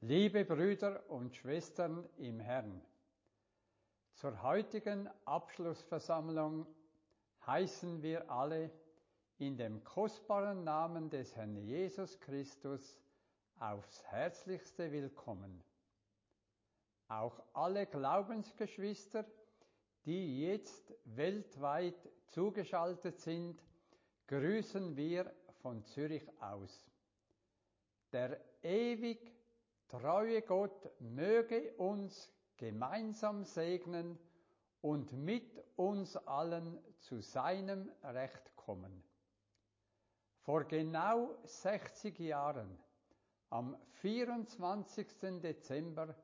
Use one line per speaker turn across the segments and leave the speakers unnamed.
Liebe Brüder und Schwestern im Herrn, zur heutigen Abschlussversammlung heißen wir alle in dem kostbaren Namen des Herrn Jesus Christus aufs Herzlichste willkommen. Auch alle Glaubensgeschwister, die jetzt weltweit zugeschaltet sind, grüßen wir von Zürich aus. Der ewig treue Gott möge uns gemeinsam segnen und mit uns allen zu seinem Recht kommen. Vor genau 60 Jahren, am 24. Dezember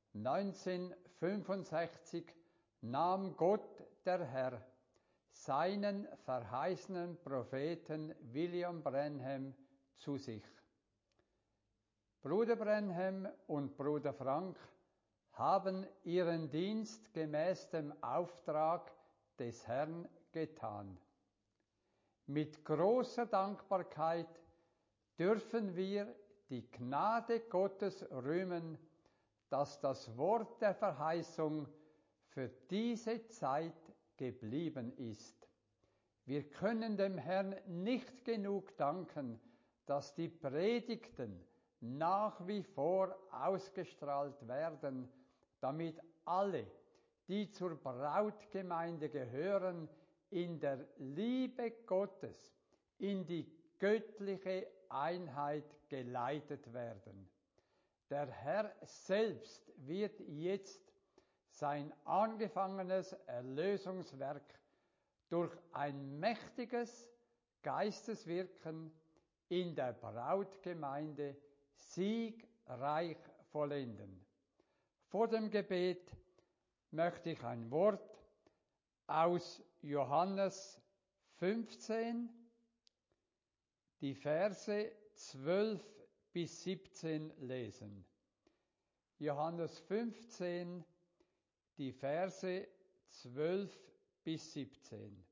1965, nahm Gott, der Herr, seinen verheißenen Propheten William Branham zu sich. Bruder Branham und Bruder Frank haben ihren Dienst gemäß dem Auftrag des Herrn getan. Mit großer Dankbarkeit dürfen wir die Gnade Gottes rühmen, dass das Wort der Verheißung für diese Zeit geblieben ist. Wir können dem Herrn nicht genug danken, dass die Predigten nach wie vor ausgestrahlt werden, damit alle, die zur Brautgemeinde gehören, in der Liebe Gottes in die göttliche Einheit geleitet werden. Der Herr selbst wird jetzt sein angefangenes Erlösungswerk durch ein mächtiges Geisteswirken in der Brautgemeinde siegreich vollenden. Vor dem Gebet möchte ich ein Wort aus Johannes 15, die Verse 12 bis 17 lesen. Johannes 15, die Verse 12 bis 17.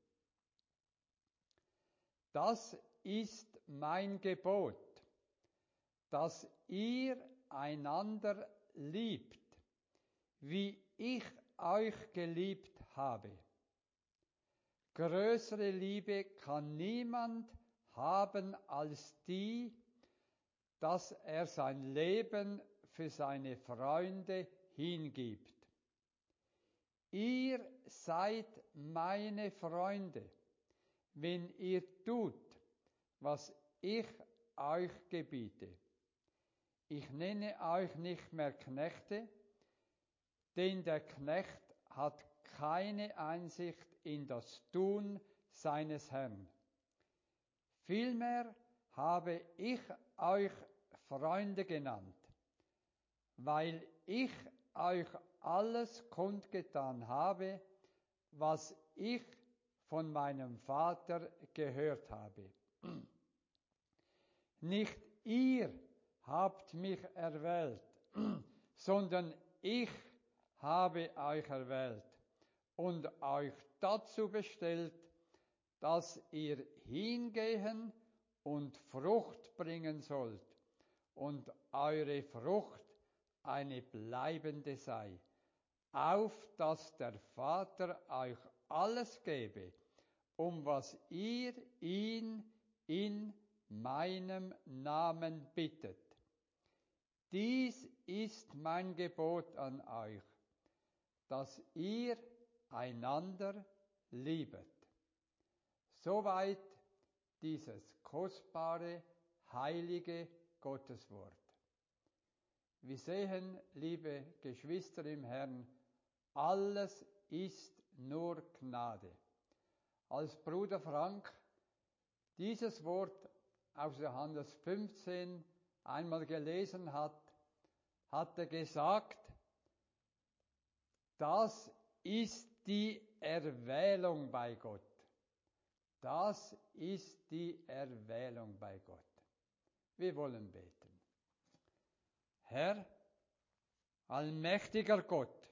Das ist mein Gebot, dass ihr einander liebt, wie ich euch geliebt habe. Größere Liebe kann niemand haben als die, dass er sein Leben für seine Freunde hingibt. Ihr seid meine Freunde, wenn ihr tut, was ich euch gebiete. Ich nenne euch nicht mehr Knechte, denn der Knecht hat keine Einsicht in das Tun seines Herrn. Vielmehr habe ich euch Freunde genannt, weil ich euch alles kundgetan habe, was ich von meinem Vater gehört habe. Nicht ihr habt mich erwählt, sondern ich habe euch erwählt und euch dazu bestellt, dass ihr hingehen und Frucht bringen sollt und eure Frucht eine bleibende sei, auf dass der Vater euch alles gebe, um was ihr ihn in meinem Namen bittet. Dies ist mein Gebot an euch, dass ihr einander liebet. Soweit dieses kostbare, heilige Gotteswort. Wir sehen, liebe Geschwister im Herrn, alles ist nur Gnade. Als Bruder Frank dieses Wort aus Johannes 15 einmal gelesen hat, hat er gesagt, das ist die Erwählung bei Gott. Das ist die Erwählung bei Gott. Wir wollen beten. Herr, allmächtiger Gott,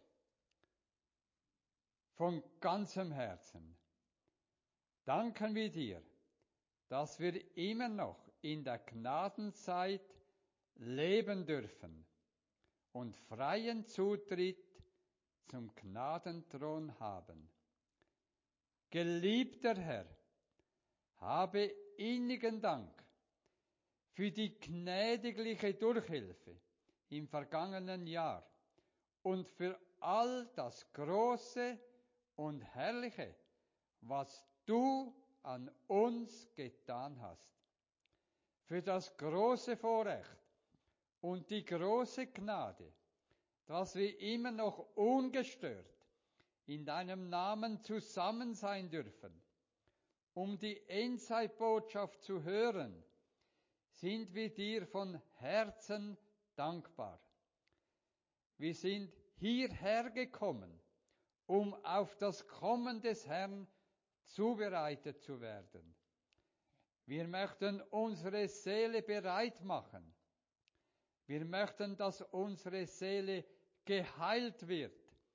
von ganzem Herzen danken wir dir, dass wir immer noch in der Gnadenzeit leben dürfen und freien Zutritt zum Gnadenthron haben. Geliebter Herr, habe innigen Dank für die gnädigliche Durchhilfe im vergangenen Jahr und für all das Große und Herrliche, was du an uns getan hast. Für das große Vorrecht und die große Gnade, dass wir immer noch ungestört in deinem Namen zusammen sein dürfen, um die Endzeitbotschaft zu hören, sind wir dir von Herzen dankbar. Wir sind hierher gekommen, um auf das Kommen des Herrn zubereitet zu werden. Wir möchten unsere Seele bereit machen. Wir möchten, dass unsere Seele geheilt wird,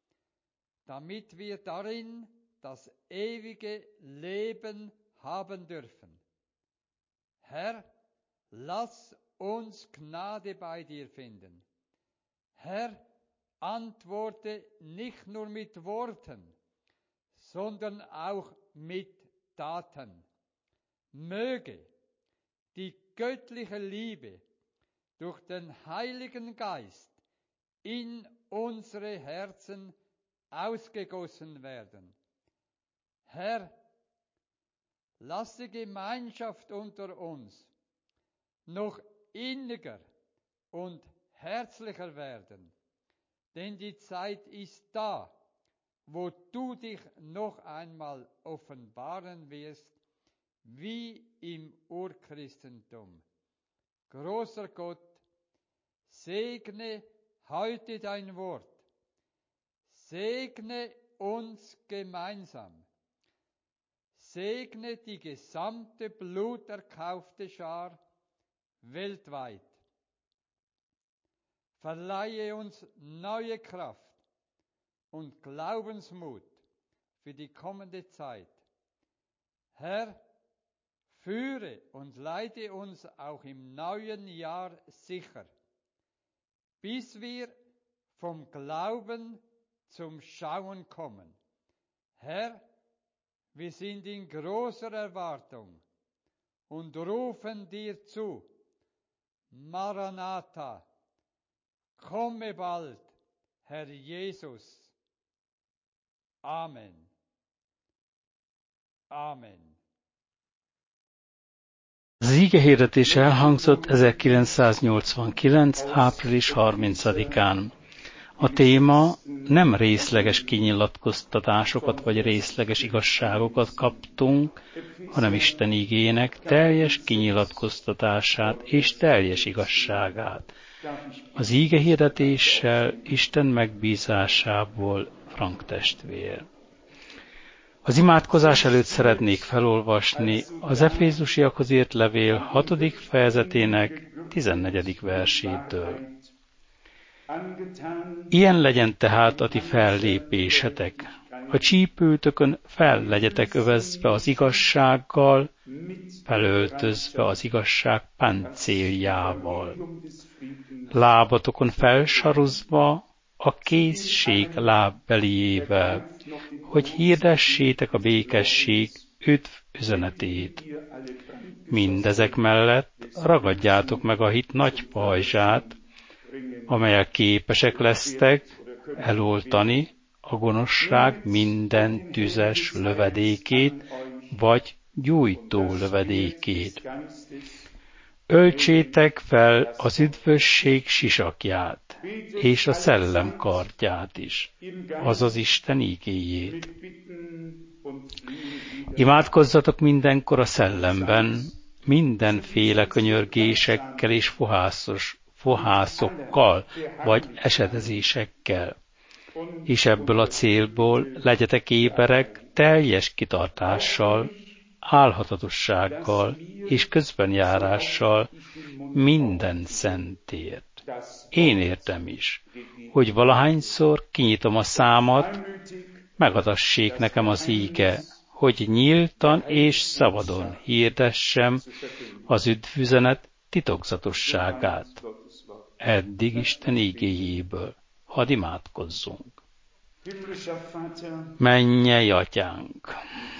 damit wir darin das ewige Leben haben dürfen. Herr, lass uns Gnade bei dir finden. Herr, antworte nicht nur mit Worten, sondern auch mit Taten. Möge die göttliche Liebe durch den Heiligen Geist in unsere Herzen ausgegossen werden. Herr, lass die Gemeinschaft unter uns noch inniger und herzlicher werden, denn die Zeit ist da, wo du dich noch einmal offenbaren wirst, wie im Urchristentum. Großer Gott, segne heute dein Wort. Segne uns gemeinsam. Segne die gesamte bluterkaufte Schar weltweit. Verleihe uns neue Kraft und Glaubensmut für die kommende Zeit. Herr, führe und leite uns auch im neuen Jahr sicher, bis wir vom Glauben zum Schauen kommen. Herr, wir sind in großer Erwartung und rufen dir zu, Maranatha, komme bald, Herr Jesus. Amen. Amen.
Az igehirdetés elhangzott 1989. április 30-án. A téma: nem részleges kinyilatkoztatásokat vagy részleges igazságokat kaptunk, hanem Isten igének teljes kinyilatkoztatását és teljes igazságát. Az igehirdetéssel Isten megbízásából Frank testvér. Az imádkozás előtt szeretnék felolvasni az Efézusiakhoz írt levél 6. fejezetének 14. versétől. Ilyen legyen tehát a ti fellépésetek. A csípőtökön fel legyetek övezve az igazsággal, felöltözve az igazság páncéljával. Lábatokon felsaruzva a készség lábbeliével, hogy hirdessétek a békesség üdv üzenetét. Mindezek mellett ragadjátok meg a hit nagy pajzsát, amelyel képesek lesztek eloltani a gonoszság minden tüzes lövedékét, vagy gyújtó lövedékét. Öltsétek fel az üdvösség sisakját, és a szellem kardját is, azaz Isten igéjét. Imádkozzatok mindenkor a szellemben, mindenféle könyörgésekkel és fohászokkal, vagy esedezésekkel. És ebből a célból legyetek éberek teljes kitartással, álhatatossággal és közbenjárással minden szentért. Én értem is, hogy valahányszor kinyitom a számat, megadassék nekem az íge, hogy nyíltan és szabadon hirdessem az üdvüzenet titokzatosságát. eddig Isten igéjéből. Hadd imádkozzunk. Mennyei Atyánk,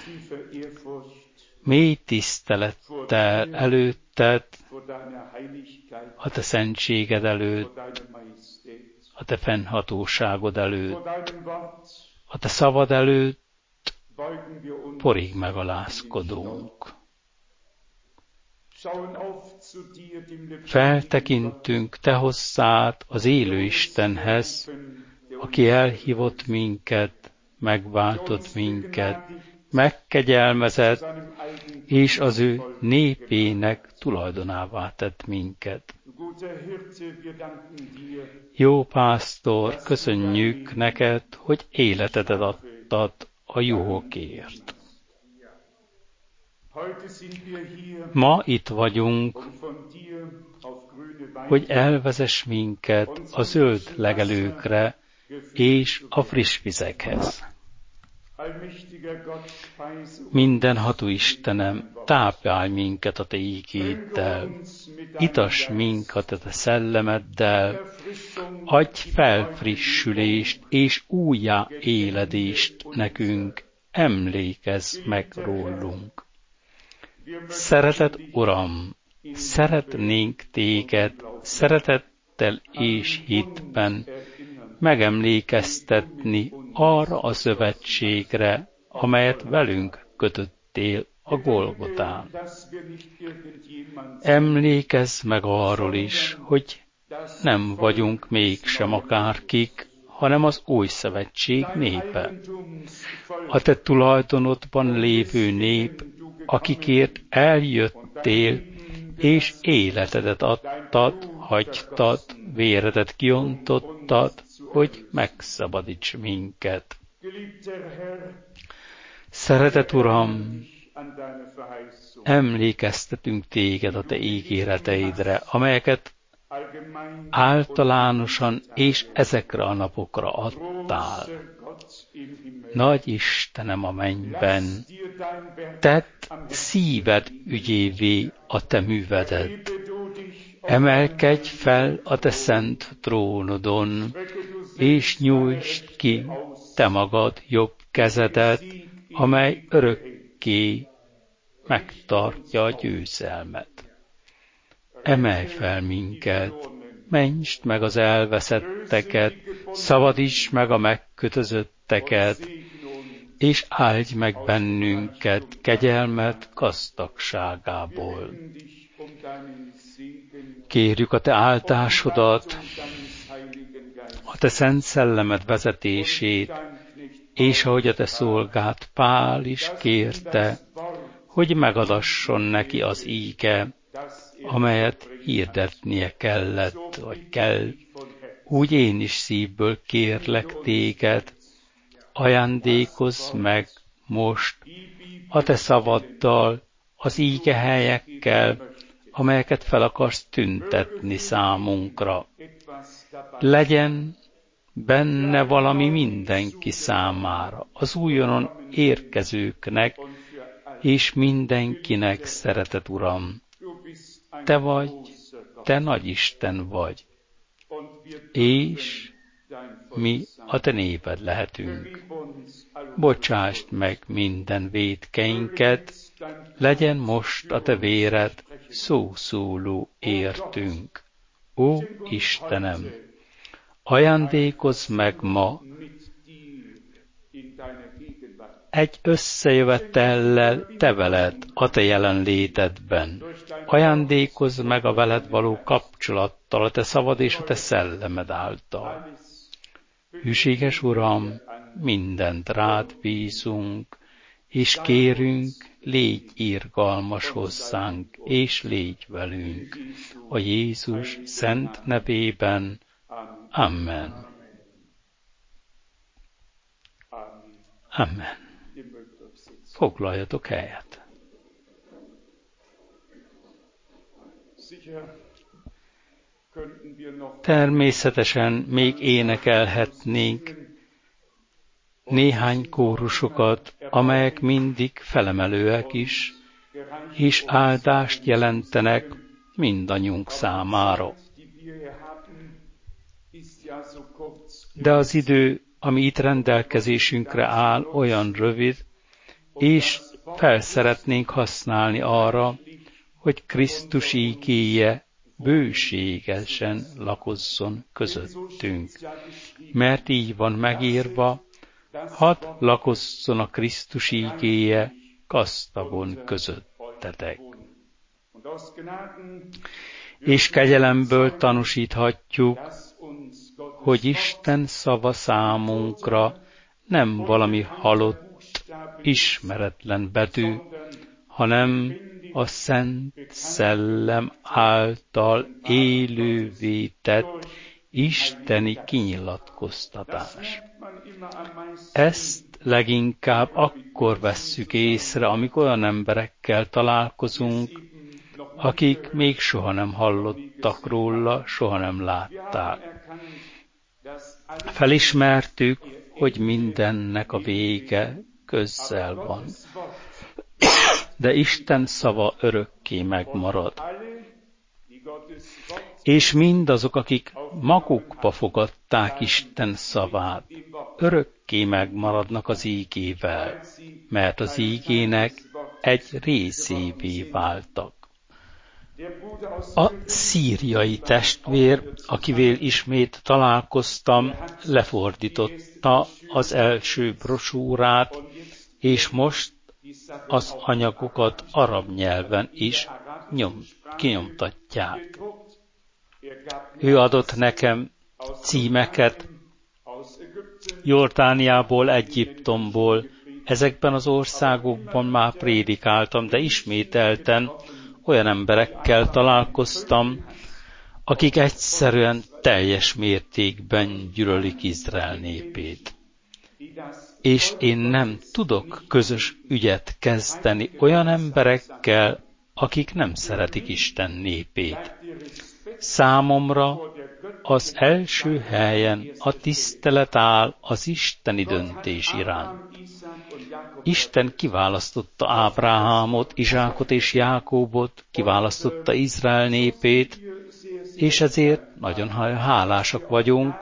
mély tisztelettel előtted, a te szentséged előtt, a te fennhatóságod előtt, a te szavad előtt porig megalázkodunk. Feltekintünk te hozzád, az élő Istenhez, aki elhívott minket, megváltott minket, megkegyelmezett, és az ő népének tulajdonává tett minket. Jó pásztor, köszönjük neked, hogy életedet adtad a juhokért. Ma itt vagyunk, hogy elvezess minket a zöld legelőkre és a friss vizekhez. Mindenható Istenem, táplálj minket a te ígéddel, itass minket a te szellemeddel, adj felfrissülést és újjá éledést nekünk, emlékezz meg rólunk. Szeretett Uram, szeretnénk téged szeretettel és hitben megemlékeztetni arra a szövetségre, amelyet velünk kötöttél a Golgotán. Emlékezz meg arról is, hogy nem vagyunk mégsem akárkik, hanem az új szövetség népe. A te tulajdonodban lévő nép, akikért eljöttél, és életedet adtad, hagytad, véredet kiontottad, hogy megszabadíts minket. Szeretett Uram, emlékeztetünk téged a te ígéreteidre, amelyeket általánosan és ezekre a napokra adtál. Nagy Istenem a mennyben, tedd szíved ügyévé a te művedet. Emelkedj fel a te szent trónodon, és nyújtsd ki te magad jobb kezedet, amely örökké megtartja a győzelmet. Emelj fel minket, mentsd meg az elveszetteket, szabadítsd meg a megkötözötteket, és áldj meg bennünket kegyelmed gazdagságából. Kérjük a te áldásodat, a te szent szellemed vezetését, és ahogy a te szolgát Pál is kérte, hogy megadasson neki az íge, amelyet hirdetnie kellett, vagy kell, úgy én is szívből kérlek téged, ajándékozz meg most a te szavaddal, az ígehelyekkel, amelyeket fel akarsz tüntetni számunkra. Legyen benne valami mindenki számára, az újonnan érkezőknek, és mindenkinek, szeretett Uram. Te vagy, te nagy Isten vagy, és mi a te néped lehetünk. Bocsásd meg minden vétkeinket, legyen most a te véred szószóló értünk. Ó Istenem, ajándékozz meg ma egy összejövetellel te veled a te jelenlétedben. Ajándékozz meg a veled való kapcsolattal, a te szavad és a te szellemed által. Hűséges Uram, mindent rád bízunk, és kérünk, légy irgalmas hozzánk, és légy velünk. A Jézus szent nevében. Amen. Amen. Foglaljatok helyet. Természetesen még énekelhetnénk néhány kórusokat, amelyek mindig felemelőek is, és áldást jelentenek mindannyiunk számára. de az idő, ami itt rendelkezésünkre áll, olyan rövid, és fel szeretnénk használni arra, hogy Krisztus ígéje bőségesen lakozzon közöttünk. Mert így van megírva, hadd lakozzon a Krisztus ígéje gazdagon közöttetek. És kegyelemből tanúsíthatjuk, hogy Isten szava számunkra nem valami halott, ismeretlen betű, hanem a Szent Szellem által élővé tett isteni kinyilatkoztatás. Ezt leginkább akkor vesszük észre, amikor olyan emberekkel találkozunk, akik még soha nem hallottak róla, soha nem látták. Felismertük, hogy mindennek a vége közel van. De Isten szava örökké megmarad. És mindazok, akik magukba fogadták Isten szavát, örökké megmaradnak az ígével, mert az ígének egy részévé váltak. A szíriai testvér, akivel ismét találkoztam, lefordította az első brosúrát, és most az anyagokat arab nyelven is kinyomtatják. Ő adott nekem címeket Jordániából, Egyiptomból. Ezekben az országokban már prédikáltam, de ismételten olyan emberekkel találkoztam, akik egyszerűen teljes mértékben gyűlölik Izrael népét. És én nem tudok közös ügyet kezdeni olyan emberekkel, akik nem szeretik Isten népét. Számomra az első helyen a tisztelet áll az isteni döntés iránt. Isten kiválasztotta Ábrahámot, Izsákot és Jákóbot, kiválasztotta Izrael népét, és ezért nagyon hálásak vagyunk,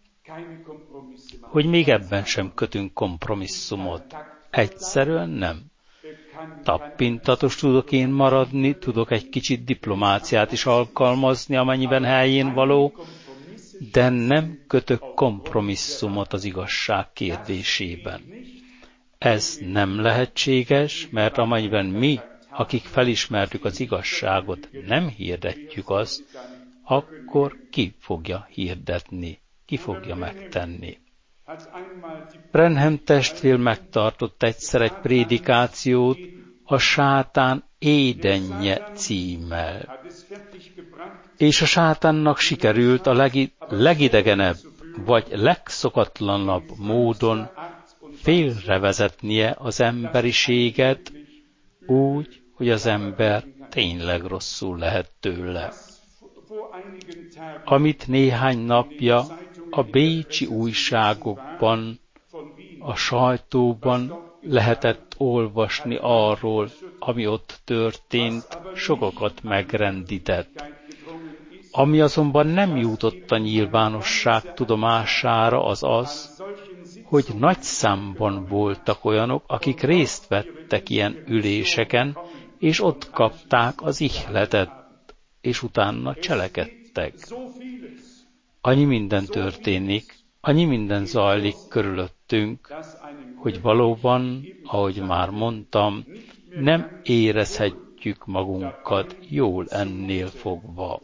hogy még ebben sem kötünk kompromisszumot. Egyszerűen nem. Tappintatos tudok én maradni, tudok egy kicsit diplomáciát is alkalmazni, amennyiben helyén való, de nem kötök kompromisszumot az igazság kérdésében. Ez nem lehetséges, mert amennyiben mi, akik felismertük az igazságot, nem hirdetjük azt, akkor ki fogja hirdetni, ki fogja megtenni. Branham testvér megtartott egyszer egy prédikációt a Sátán édenje címmel. És a Sátánnak sikerült a legidegenebb vagy legszokatlanabb módon félrevezetnie az emberiséget úgy, hogy az ember tényleg rosszul lehet tőle. Amit néhány napja a bécsi újságokban, a sajtóban lehetett olvasni arról, ami ott történt, sokakat megrendített. Ami azonban nem jutott a nyilvánosság tudomására, az az, hogy nagy számban voltak olyanok, akik részt vettek ilyen üléseken, és ott kapták az ihletet, és utána cselekedtek. Annyi minden történik, annyi minden zajlik körülöttünk, hogy valóban, ahogy már mondtam, nem érezhetjük magunkat jól ennél fogva.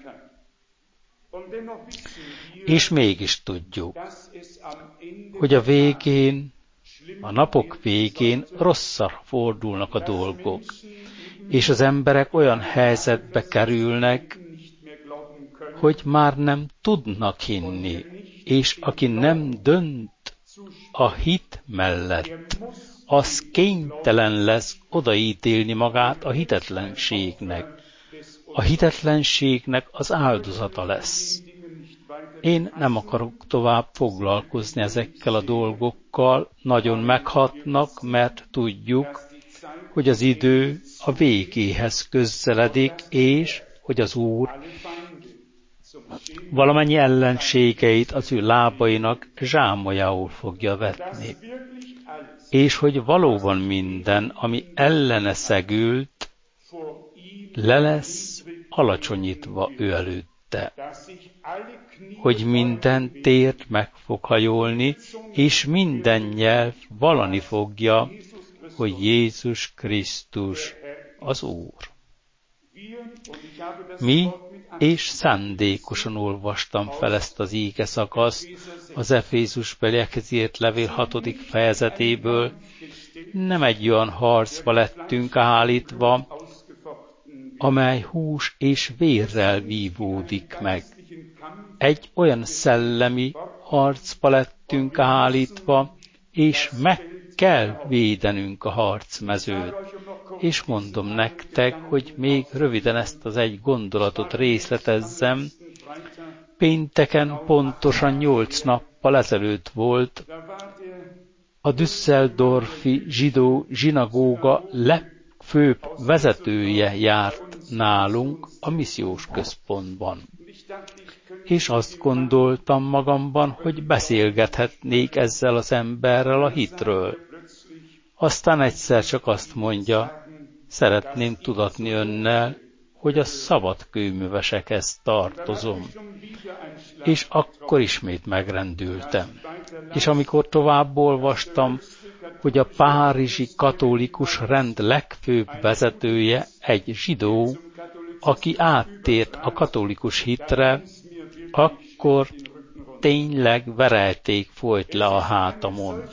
És mégis tudjuk, hogy a végén, a napok végén rosszra fordulnak a dolgok, és az emberek olyan helyzetbe kerülnek, hogy már nem tudnak hinni, és aki nem dönt a hit mellett, az kénytelen lesz odaítélni magát a hitetlenségnek. A hitetlenségnek az áldozata lesz. Én nem akarok tovább foglalkozni ezekkel a dolgokkal, nagyon meghatnak, mert tudjuk, hogy az idő a végéhez közeledik, és hogy az Úr valamennyi ellenségeit az ő lábainak zsámolyául fogja vetni, és hogy valóban minden, ami ellene szegült, le lesz alacsonyítva ő előtte, hogy minden tért meg fog hajolni, és minden nyelv vallani fogja, hogy Jézus Krisztus az Úr. Mi, és szándékosan olvastam fel ezt az ígeszakaszt az Efézusbeliekhez írt levél 6. fejezetéből, nem egy olyan harcba lettünk állítva, amely hús és vérrel vívódik meg. Egy olyan szellemi harcba lettünk állítva, és meg kell védenünk a harcmezőt. És mondom nektek, hogy még röviden ezt az egy gondolatot részletezzem. Pénteken pontosan 8 nappal ezelőtt volt a Düsseldorfi zsidó zsinagóga legfőbb vezetője járt nálunk a missziós központban. És azt gondoltam magamban, hogy beszélgethetnék ezzel az emberrel a hitről. Aztán egyszer csak azt mondja, szeretném tudatni önnel, hogy a szabadkőművesekhez tartozom. És akkor ismét megrendültem. És amikor tovább olvastam, hogy a párizsi katolikus rend legfőbb vezetője egy zsidó, aki áttért a katolikus hitre, akkor tényleg verejték folyt le a hátamon.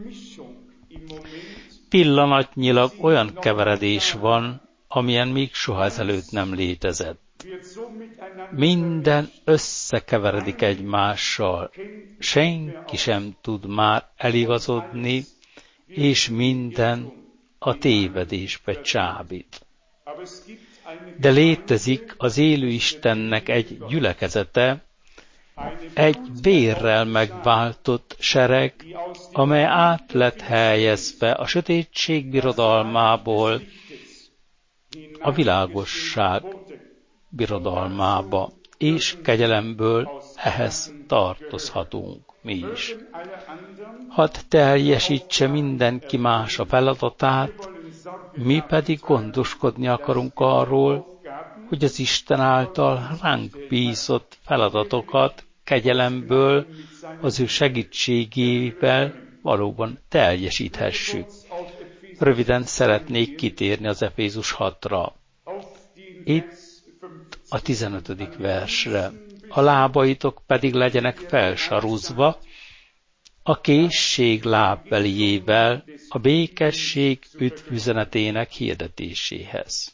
Pillanatnyilag olyan keveredés van, amilyen még soha ezelőtt nem létezett. Minden összekeveredik egymással, senki sem tud már eligazodni, és minden a tévedésbe csábít. De létezik az élő Istennek egy gyülekezete, egy vérrel megváltott sereg, amely át lett helyezve a sötétség birodalmából a világosság birodalmába, és kegyelemből ehhez tartozhatunk mi is. Hadd teljesítse mindenki más a feladatát, mi pedig gondoskodni akarunk arról, hogy az Isten által ránk bízott feladatokat kegyelemből az ő segítségével valóban teljesíthessük. Röviden szeretnék kitérni az Efézus 6-ra. Itt a 15. versre. A lábaitok pedig legyenek felsarúzva, a készség lábbelijével a békesség üdvüzenetének hirdetéséhez.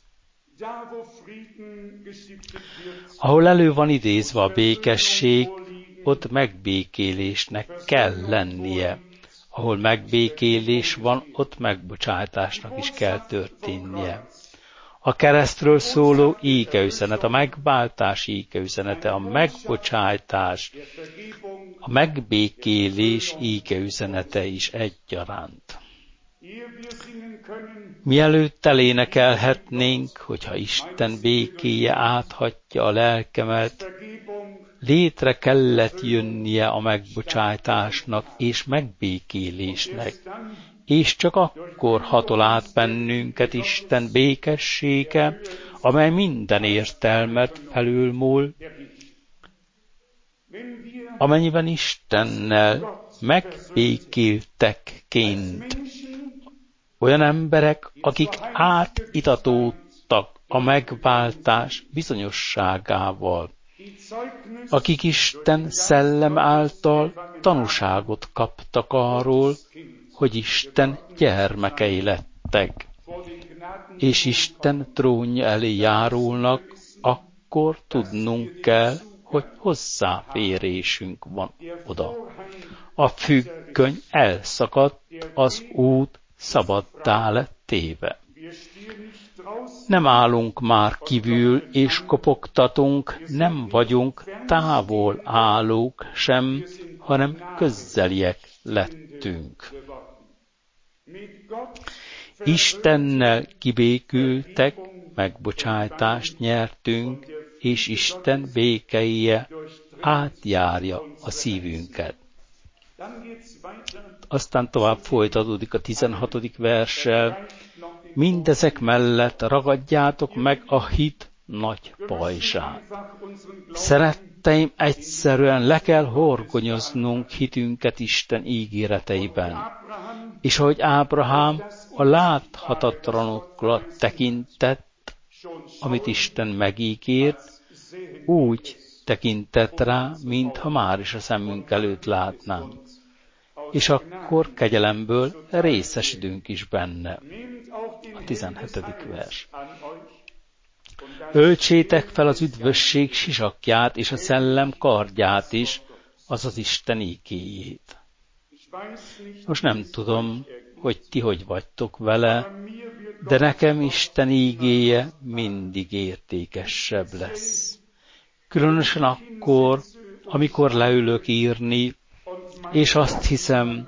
Ahol elő van idézve a békesség, ott megbékélésnek kell lennie. Ahol megbékélés van, ott megbocsátásnak is kell történnie. A keresztről szóló ígeüzenet, a megváltás ígeüzenete, a megbocsátás, a megbékélés ígeüzenete is egyaránt. Mielőtt elénekelhetnénk, hogyha Isten békéje áthatja a lelkemet, létre kellett jönnie a megbocsátásnak és megbékélésnek, és csak akkor hatol át bennünket Isten békessége, amely minden értelmet felülmúl, amennyiben Istennel megbékéltekként olyan emberek, akik átitatódtak a megváltás bizonyosságával, akik Isten szellem által tanúságot kaptak arról, hogy Isten gyermekei lettek, és Isten trónja elé járulnak, akkor tudnunk kell, hogy hozzáférésünk van oda. A függöny elszakadt, az út szabaddá lett téve. Nem állunk már kívül és kopogtatunk, nem vagyunk távol állók sem, hanem közeliek lettünk. Istennel kibékültek, megbocsátást nyertünk, és Isten békéje átjárja a szívünket. Aztán tovább folytatódik a 16. verssel. Mindezek mellett ragadjátok meg a hit nagy pajzsát. Szeretteim, egyszerűen le kell horgonyoznunk hitünket Isten ígéreteiben. És ahogy Ábrahám a láthatatlanokra tekintett, amit Isten megígért, úgy tekintett rá, mintha már is a szemünk előtt látnánk. És akkor kegyelemből részesülünk is benne. A 17. vers. Öltsétek fel az üdvösség sisakját és a szellem kardját is, azaz Isten ígéjét. Most nem tudom, hogy ti hogy vagytok vele, de nekem Isten ígéje mindig értékesebb lesz. Különösen akkor, amikor leülök írni, és azt hiszem,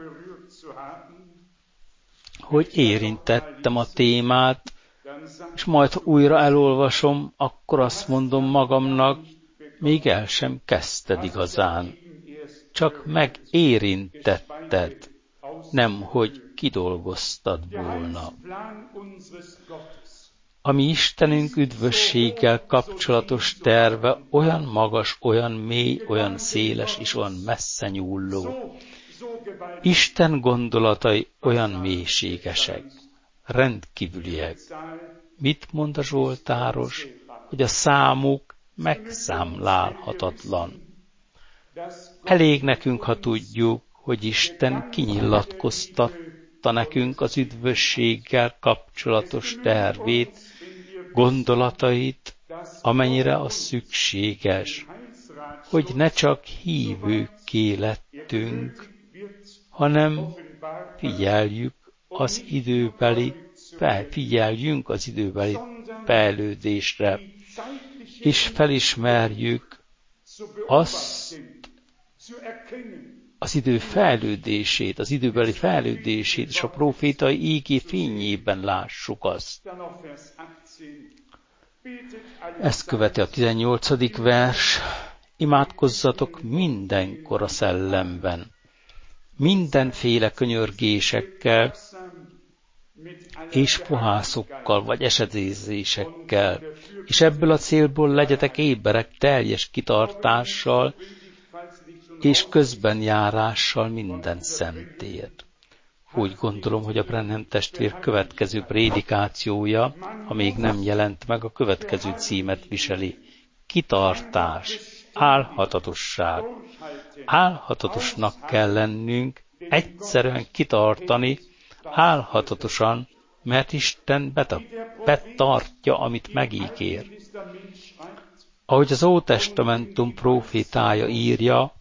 hogy érintettem a témát, és majd ha újra elolvasom, akkor azt mondom magamnak, még el sem kezdted igazán. Csak megérintetted, nem hogy kidolgoztad volna. A mi Istenünk üdvösséggel kapcsolatos terve olyan magas, olyan mély, olyan széles és olyan messze nyúló. Isten gondolatai olyan mélységesek, rendkívüliek. Mit mond a Zsoltáros? Hogy a számuk megszámlálhatatlan. Elég nekünk, ha tudjuk, hogy Isten kinyilatkoztatta nekünk az üdvösséggel kapcsolatos tervét, gondolatait, amennyire az szükséges, hogy ne csak hívőkké lettünk, hanem figyeljünk az időbeli fejlődésre, és felismerjük azt az idő fejlődését, az időbeli fejlődését, és a prófétai ígé fényében lássuk azt. Ezt követi a 18. vers. Imádkozzatok mindenkor a szellemben, mindenféle könyörgésekkel és pohászokkal vagy esedézésekkel, és ebből a célból legyetek éberek teljes kitartással és közbenjárással minden szentért. Úgy gondolom, hogy a Branham testvér következő prédikációja, ha még nem jelent meg, a következő címet viseli. Kitartás, álhatatosság. Álhatatosnak kell lennünk, egyszerűen kitartani, álhatatosan, mert Isten betartja, amit megígér. Ahogy az Ótestamentum prófétája írja,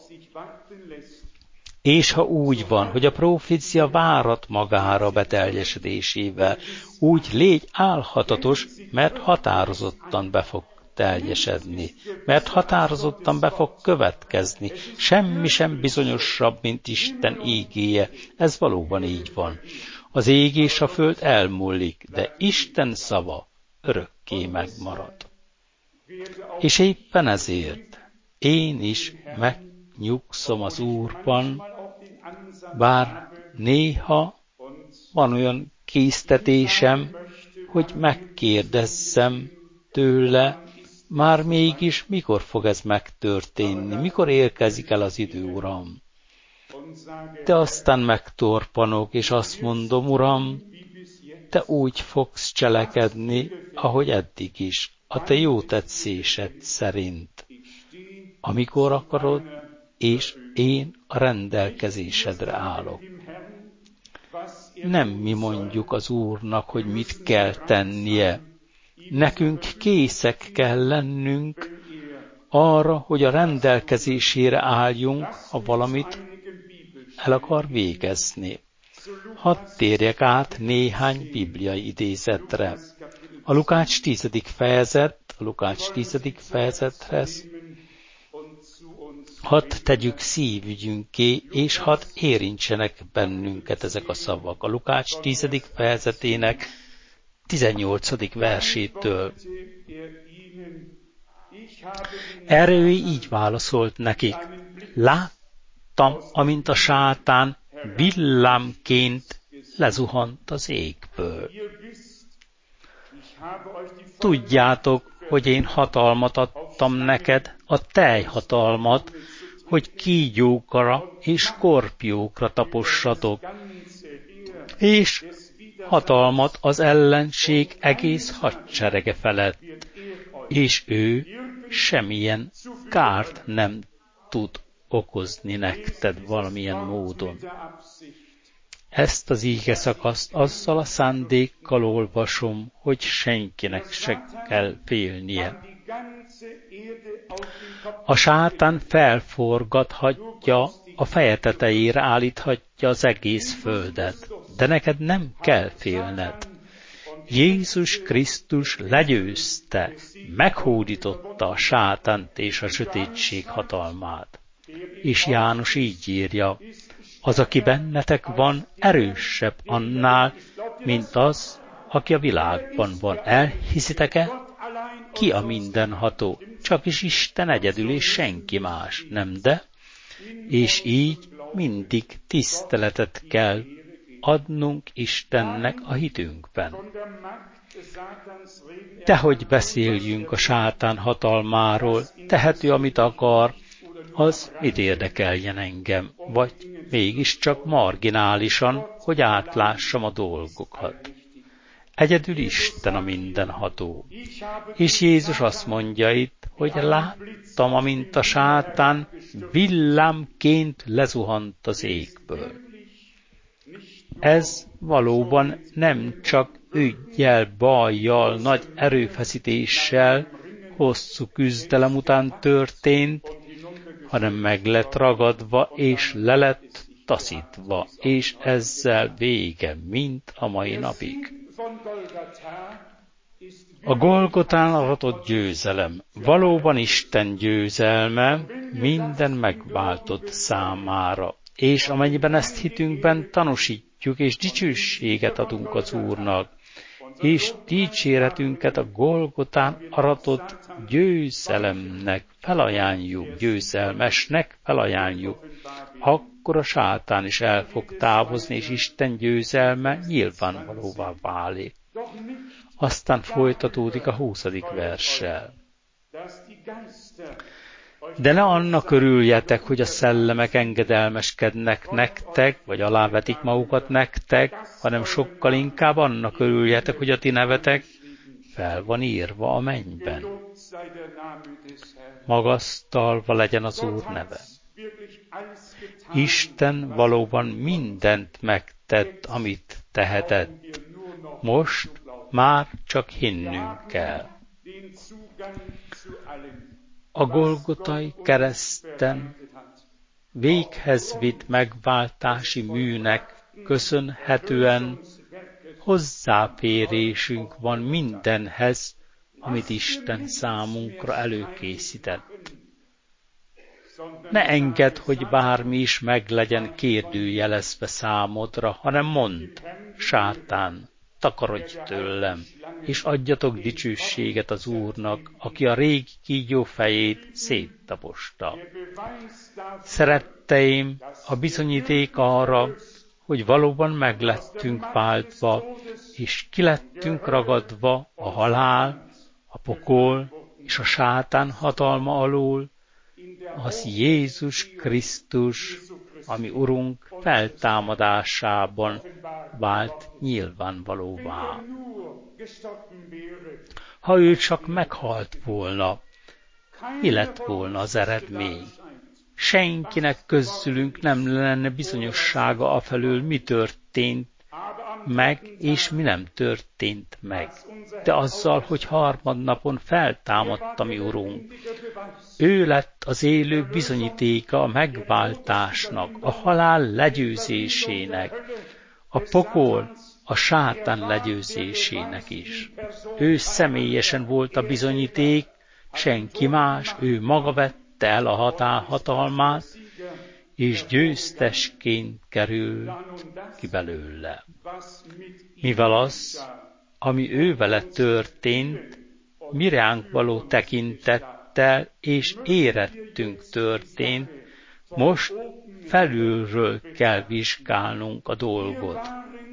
és ha úgy van, hogy a profécia várat magára beteljesedésével, úgy légy álhatatos, mert határozottan be fog teljesedni, mert határozottan be fog következni. Semmi sem bizonyosabb, mint Isten ígéje. Ez valóban így van. Az ég és a föld elmúlik, de Isten szava örökké megmarad. És éppen ezért én is megnyugszom az Úrban, bár néha van olyan késztetésem, hogy megkérdezzem tőle, már mégis mikor fog ez megtörténni, mikor érkezik el az idő, Uram. De aztán megtorpanok, és azt mondom, Uram, te úgy fogsz cselekedni, ahogy eddig is, a te jó tetszésed szerint, amikor akarod, és én a rendelkezésedre állok. Nem mi mondjuk az Úrnak, hogy mit kell tennie. Nekünk készek kell lennünk arra, hogy a rendelkezésére álljunk, ha valamit el akar végezni. Hadd térjek át néhány bibliai idézetre. A Lukács 10. fejezethez hadd tegyük szívügyünké, és hadd érintsenek bennünket ezek a szavak. A Lukács 10. fejezetének 18. versétől. Erre ő így válaszolt nekik: láttam, amint a sátán villámként lezuhant az égből. Tudjátok, hogy én hatalmat adtam neked, a tejhatalmat, hogy kígyókra és skorpiókra tapossatok, és hatalmat az ellenség egész hadserege felett, és ő semmilyen kárt nem tud okozni nekted valamilyen módon. Ezt az ígeszakaszt azzal a szándékkal olvasom, hogy senkinek se kell félnie. A sátán felforgathatja, a feje tetejére állíthatja az egész földet, de neked nem kell félned. Jézus Krisztus legyőzte, meghódította a sátánt és a sötétség hatalmát. És János így írja: az, aki bennetek van, erősebb annál, mint az, aki a világban van. Elhiszitek-e? Ki a mindenható? Csak is Isten egyedül, és senki más, nem de? És így mindig tiszteletet kell adnunk Istennek a hitünkben. Dehogy beszéljünk a sátán hatalmáról, teheti, amit akar, az mit érdekeljen engem, vagy mégiscsak marginálisan, hogy átlássam a dolgokat. Egyedül Isten a mindenható. És Jézus azt mondja itt, hogy láttam, amint a sátán villámként lezuhant az égből. Ez valóban nem csak üggyel, bajjal, nagy erőfeszítéssel, hosszú küzdelem után történt, hanem meg lett ragadva, és le lett taszítva, és ezzel vége, mint a mai napig. A Golgotán aratott győzelem valóban Isten győzelme minden megváltott számára, és amennyiben ezt hitünkben tanúsítjuk, és dicsőséget adunk az Úrnak, és dicséretünket a Golgotán aratott győzelemnek felajánljuk, győzelmesnek felajánljuk, akkor a sátán is el fog távozni, és Isten győzelme nyilvánvalóvá válik. Aztán folytatódik a 20. verssel. De ne annak örüljetek, hogy a szellemek engedelmeskednek nektek, vagy alávetik magukat nektek, hanem sokkal inkább annak örüljetek, hogy a ti nevetek fel van írva a mennyben. Magasztalva legyen az Úr neve. Isten valóban mindent megtett, amit tehetett. Most már csak hinnünk kell. A Golgotai kereszten véghez vitt megváltási műnek köszönhetően hozzáférésünk van mindenhez, amit Isten számunkra előkészített. Ne engedd, hogy bármi is meglegyen kérdőjelezve számodra, hanem mondd: sátán, takarodj tőlem, és adjatok dicsőséget az Úrnak, aki a régi kígyó fejét széttaposta. Szeretteim, a bizonyíték arra, hogy valóban meglettünk váltva, és kilettünk ragadva a halál, a pokol és a sátán hatalma alól, az Jézus Krisztus, ami Urunk feltámadásában vált nyilvánvalóvá. Ha ő csak meghalt volna, mi lett volna az eredmény? Senkinek közülünk nem lenne bizonyossága afelől, mi történt meg, és mi nem történt meg. De azzal, hogy harmadnapon feltámadta mi Urunk, ő lett az élő bizonyítéka a megváltásnak, a halál legyőzésének, a pokol, a sátán legyőzésének is. Ő személyesen volt a bizonyíték, senki más, ő maga vette el a hatalmát, és győztesként került ki belőle. Mivel az, ami ő vele történt, mi ránk való tekintettel hittel és érettünk történt, most felülről kell vizsgálnunk a dolgot.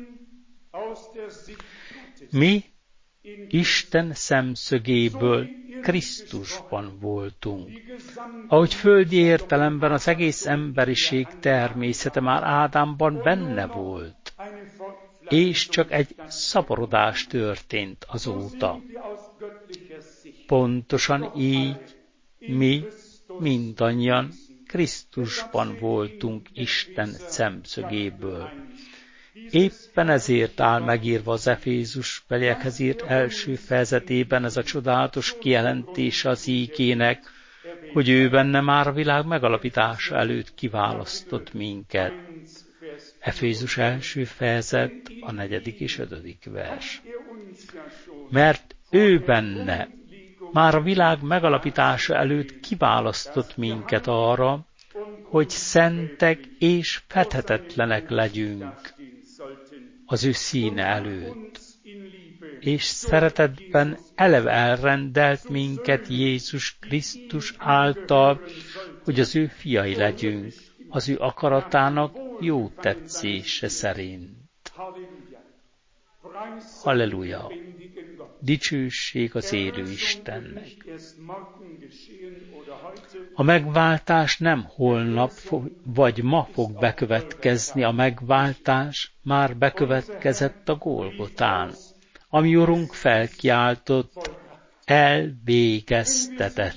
Mi Isten szemszögéből Krisztusban voltunk. Ahogy földi értelemben az egész emberiség természete már Ádámban benne volt, és csak egy szaporodás történt azóta. Pontosan így mi mindannyian Krisztusban voltunk Isten szemszögéből. Éppen ezért áll megírva az Efézusbeliekhez írt első fejezetében ez a csodálatos kijelentése az ígének, hogy ő benne már a világ megalapítása előtt kiválasztott minket. Efézus első fejezet, a 4. és 5. vers. Mert ő benne már a világ megalapítása előtt kiválasztott minket arra, hogy szentek és fethetetlenek legyünk az ő színe előtt, és szeretetben eleve elrendelt minket Jézus Krisztus által, hogy az ő fiai legyünk, az ő akaratának jó tetszése szerint. Halleluja! Dicsőség az élő Istennek! A megváltás nem holnap vagy ma fog bekövetkezni, a megváltás már bekövetkezett a Golgotán, ami Urunk felkiáltott, elvégeztetett.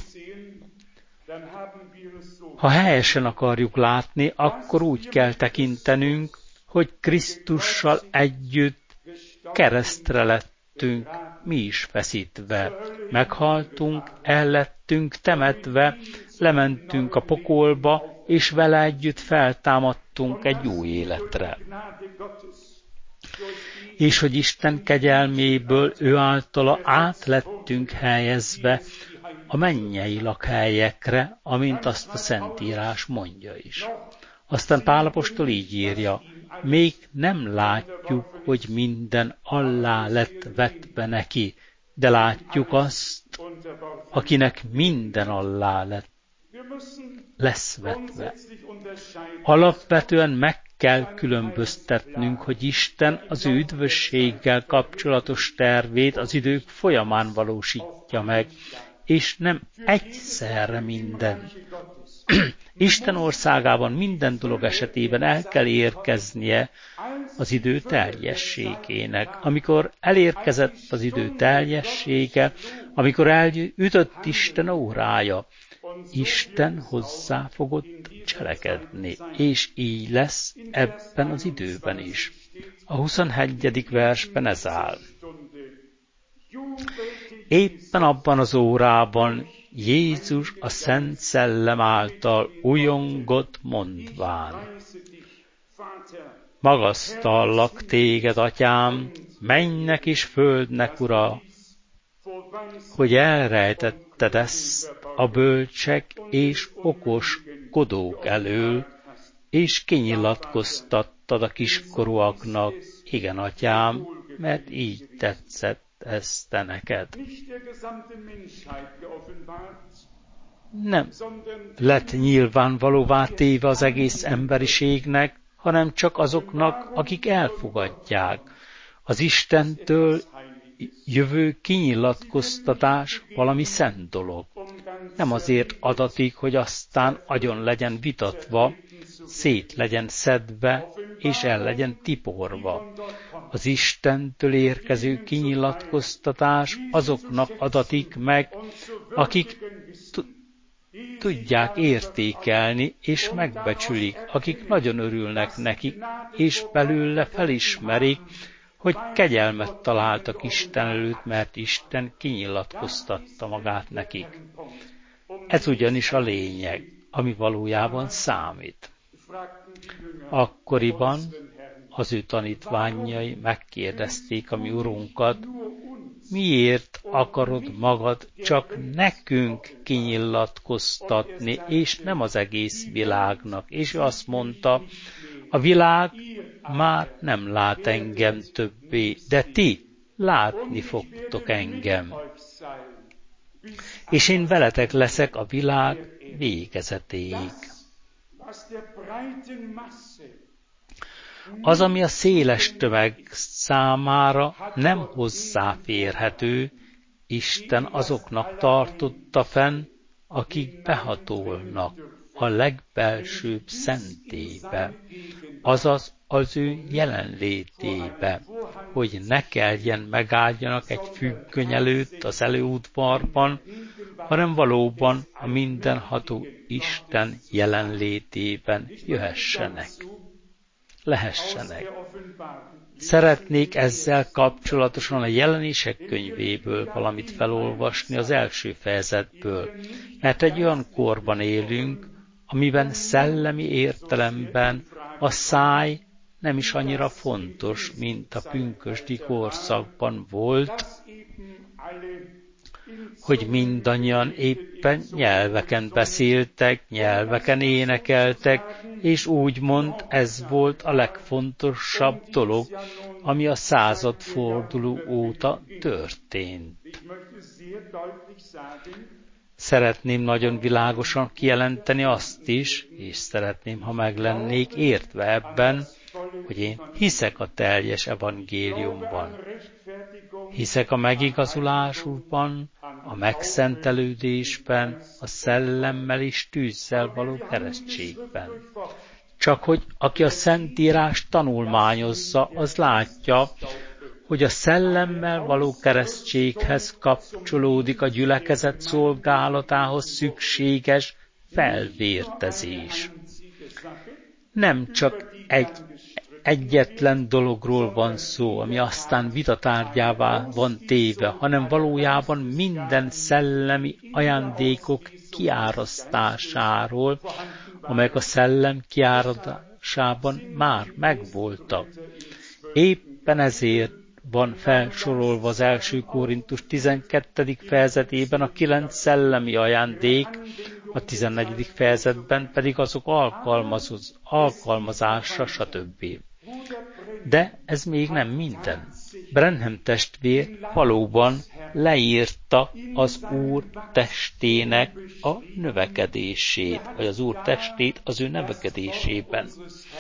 Ha helyesen akarjuk látni, akkor úgy kell tekintenünk, hogy Krisztussal együtt keresztre lettünk mi is feszítve. Meghaltunk, el lettünk temetve, lementünk a pokolba, és vele együtt feltámadtunk egy új életre. És hogy Isten kegyelméből ő általa át lettünk helyezve a mennyei lakhelyekre, amint azt a Szentírás mondja is. Aztán Pál apostol így írja, még nem látjuk, hogy minden allá lett vetve neki, de látjuk azt, akinek minden allá lesz vetve. Alapvetően meg kell különböztetnünk, hogy Isten az ő üdvösséggel kapcsolatos tervét az idők folyamán valósítja meg, és nem egyszerre minden. Isten országában minden dolog esetében el kell érkeznie az idő teljességének. Amikor elérkezett az idő teljessége, amikor elütött Isten órája, Isten hozzá fogott cselekedni, és így lesz ebben az időben is. A 21. versben ez áll. Éppen abban az órában Jézus a Szent Szellem által ujjongott mondván. Magasztallak téged, Atyám, mennynek és földnek Ura, hogy elrejtetted ezt a bölcsek és okoskodók elől, és kinyilatkoztattad a kiskorúaknak. Igen, Atyám, mert így tetszett ez te neked. Nem lett nyilvánvalóvá téve az egész emberiségnek, hanem csak azoknak, akik elfogadják. Az Istentől jövő kinyilatkoztatás valami szent dolog. Nem azért adatik, hogy aztán agyon legyen vitatva, szét legyen szedve, és el legyen tiporva. Az Istentől érkező kinyilatkoztatás azoknak adatik meg, akik tudják értékelni, és megbecsülik, akik nagyon örülnek neki, és belőle felismerik, hogy kegyelmet találtak Isten előtt, mert Isten kinyilatkoztatta magát nekik. Ez ugyanis a lényeg, ami valójában számít. Akkoriban az ő tanítványai megkérdezték a mi Urunkat, miért akarod magad csak nekünk kinyilatkoztatni, és nem az egész világnak? És ő azt mondta, a világ már nem lát engem többé, de ti látni fogtok engem. és én veletek leszek a világ végezetéig. Az, ami a széles tömeg számára nem hozzáférhető, Isten azoknak tartotta fenn, akik behatolnak a legbelsőbb szentélybe, azaz az ő jelenlétébe, hogy ne kelljen megálljanak egy függöny előtt az előudvarban, hanem valóban a mindenható Isten jelenlétében lehessenek. Szeretnék ezzel kapcsolatosan a Jelenések könyvéből valamit felolvasni az első fejezetből, mert egy olyan korban élünk, amiben szellemi értelemben a száj nem is annyira fontos, mint a pünkösdi korszakban volt, hogy mindannyian éppen nyelveken beszéltek, nyelveken énekeltek, és úgymond ez volt a legfontosabb dolog, ami a századforduló óta történt. Szeretném nagyon világosan kijelenteni azt is, és szeretném, ha meg lennék értve ebben, hogy én hiszek a teljes evangéliumban. Hiszek a megigazulásban, a megszentelődésben, a szellemmel és tűzzel való keresztségben. Csak hogy aki a Szentírást tanulmányozza, az látja, hogy a szellemmel való keresztséghez kapcsolódik a gyülekezet szolgálatához szükséges felvértezés. Nem csak egyetlen dologról van szó, ami aztán vitatárgyává van téve, hanem valójában minden szellemi ajándékok kiárasztásáról, amelyek a szellem kiáradásában már megvoltak. Éppen ezért van felsorolva az 1. Korintus 12. fejezetében a 9 szellemi ajándék, a 14. fejezetben pedig azok alkalmazása, stb. De ez még nem minden. Branham testvér valóban leírta az Úr testének a növekedését, vagy az Úr testét az ő növekedésében.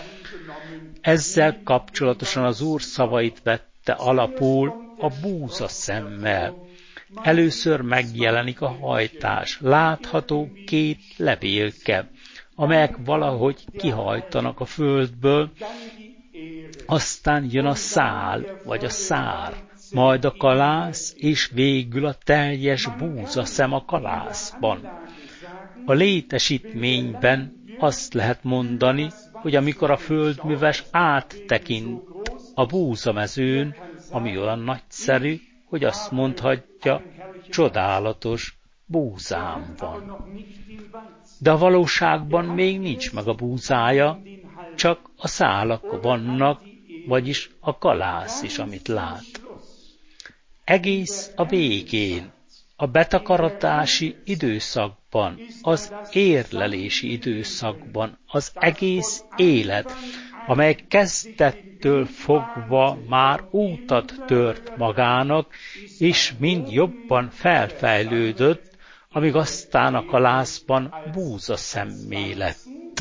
Ezzel kapcsolatosan az Úr szavait vette alapul a búza szemmel. Először megjelenik a hajtás, látható 2 levélke, amelyek valahogy kihajtanak a földből, aztán jön a szál, vagy a szár, majd a kalász, és végül a teljes búzaszem a kalászban. A létesítményben azt lehet mondani, hogy amikor a földműves áttekint a búzamezőn, ami olyan nagyszerű, hogy azt mondhatja, csodálatos búzám van. De a valóságban még nincs meg a búzája, csak a szálak vannak, vagyis a kalász is, amit lát. Egész a végén, a betakarodási időszakban, az érlelési időszakban, az egész élet, amely kezdettől fogva már útat tört magának, és mind jobban felfejlődött, amíg aztán a kalászban búzaszemmé lett.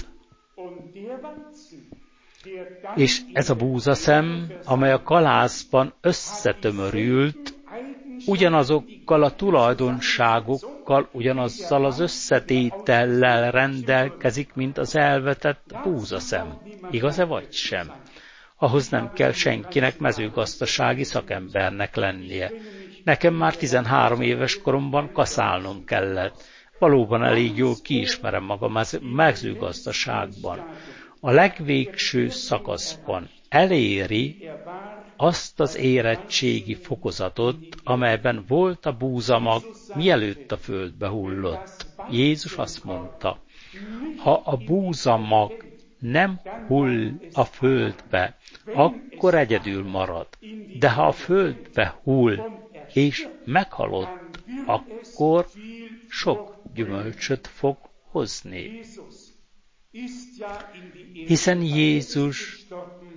És ez a búzaszem, amely a kalászban összetömörült, ugyanazokkal a tulajdonságokkal, ugyanazzal az összetétellel rendelkezik, mint az elvetett búzaszem. Igaz-e vagy sem? Ahhoz nem kell senkinek mezőgazdasági szakembernek lennie. Nekem már 13 éves koromban kaszálnom kellett. Valóban elég jól kiismerem magam mezőgazdaságban. A legvégső szakaszban eléri azt az érettségi fokozatot, amelyben volt a búzamag, mielőtt a földbe hullott. Jézus azt mondta, ha a búzamag nem hull a földbe, akkor egyedül marad. De ha a földbe hull és meghalott, akkor sok gyümölcsöt fog hozni. Hiszen Jézus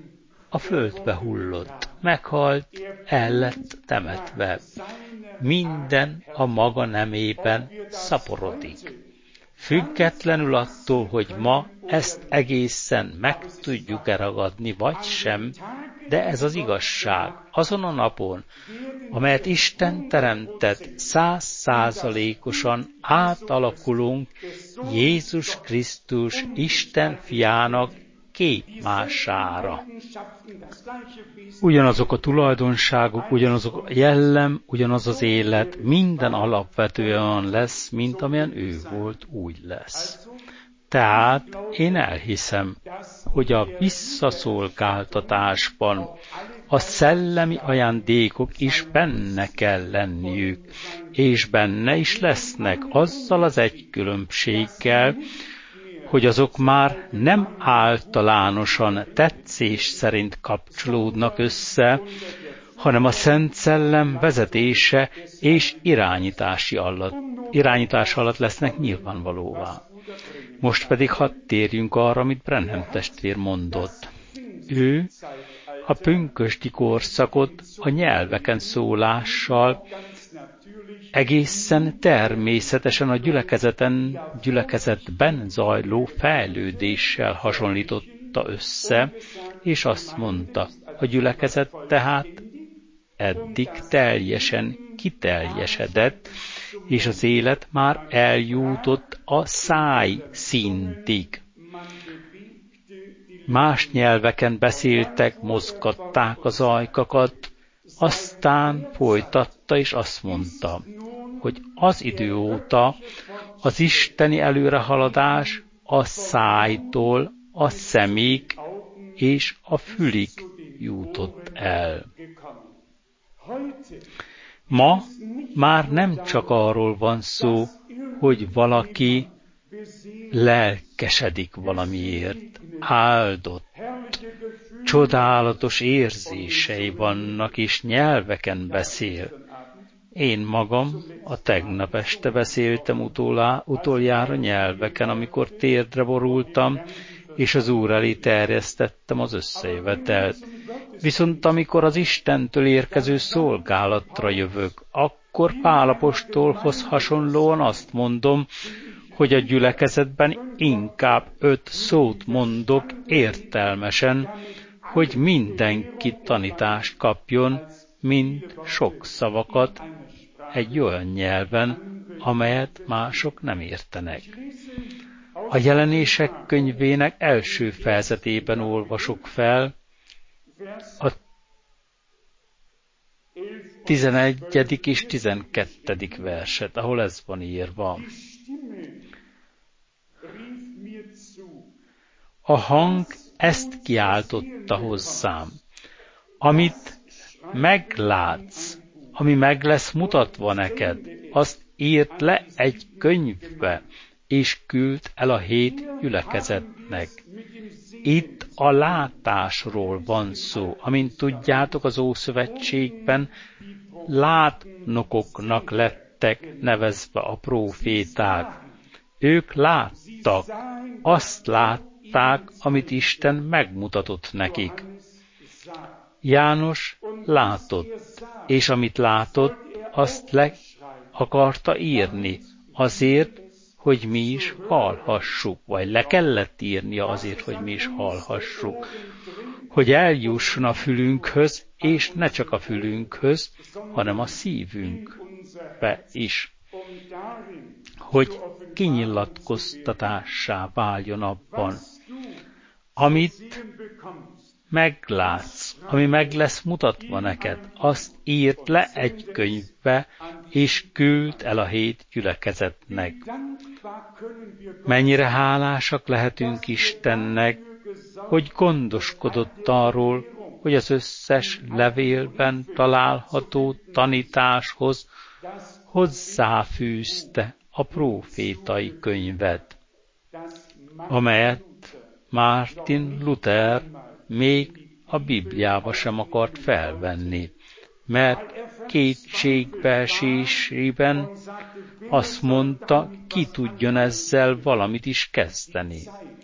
a földbe hullott, meghalt, el lett temetve. Minden a maga nemében szaporodik. Függetlenül attól, hogy ma ezt egészen meg tudjuk-e ragadni, vagy sem, de ez az igazság. Azon a napon, amelyet Isten teremtett, 100%-osan átalakulunk Jézus Krisztus Isten fiának képmására. Ugyanazok a tulajdonságok, ugyanazok a jellem, ugyanaz az élet, minden alapvetően olyan lesz, mint amilyen ő volt, úgy lesz. Tehát én elhiszem, hogy a visszaszolgáltatásban a szellemi ajándékok is benne kell lenniük, és benne is lesznek azzal az egy különbséggel, hogy azok már nem általánosan tetszés szerint kapcsolódnak össze, hanem a Szent Szellem vezetése és irányítás alatt lesznek nyilvánvalóvá. Most pedig hadd térjünk arra, amit Branham testvér mondott. Ő a pünkösdi korszakot a nyelveken szólással egészen természetesen a gyülekezetben zajló fejlődéssel hasonlította össze, és azt mondta, a gyülekezet tehát eddig teljesen kiteljesedett, és az élet már eljutott a száj szintig. Más nyelveken beszéltek, mozgatták az ajkakat, aztán folytatta és azt mondta, hogy az idő óta az isteni előrehaladás a szájtól a szemig és a fülig jutott el. Ma már nem csak arról van szó, hogy valaki lelkesedik valamiért, áldott, csodálatos érzései vannak, és nyelveken beszél. Én magam a tegnap este beszéltem utoljára nyelveken, amikor térdre borultam, és az Úr elé terjesztettem az összejövetelt. Viszont amikor az Istentől érkező szolgálatra jövök, akkor Pál apostolhoz hasonlóan azt mondom, hogy a gyülekezetben inkább 5 szót mondok értelmesen, hogy mindenki tanítást kapjon, mint sok szavakat egy olyan nyelven, amelyet mások nem értenek. A Jelenések könyvének első fejezetében olvasok fel a 11. és 12. verset, ahol ez van írva. A hang ezt kiáltotta hozzám, amit meglátsz, ami meg lesz mutatva neked, azt írd le egy könyvbe, és küld el a 7 gyülekezetnek. Itt a látásról van szó, amint tudjátok, az Ószövetségben látnokoknak lettek nevezve a próféták. Ők láttak, azt látták, amit Isten megmutatott nekik. János látott, és amit látott, azt le akarta írni, azért, hogy mi is hallhassuk, vagy le kellett írnia azért, hogy mi is hallhassuk, hogy eljusson a fülünkhöz, és ne csak a fülünkhöz, hanem a szívünkbe is, hogy kinyilatkoztatássá váljon abban, amit meglátsz, ami meg lesz mutatva neked, azt írd le egy könyvbe, és küld el a 7 gyülekezetnek. Mennyire hálásak lehetünk Istennek, hogy gondoskodott arról, hogy az összes levélben található tanításhoz hozzáfűzte a prófétai könyvet, amelyet Martin Luther még a Bibliába sem akart felvenni, mert kétségbeesésében azt mondta, ki tudjon ezzel valamit is kezdeni.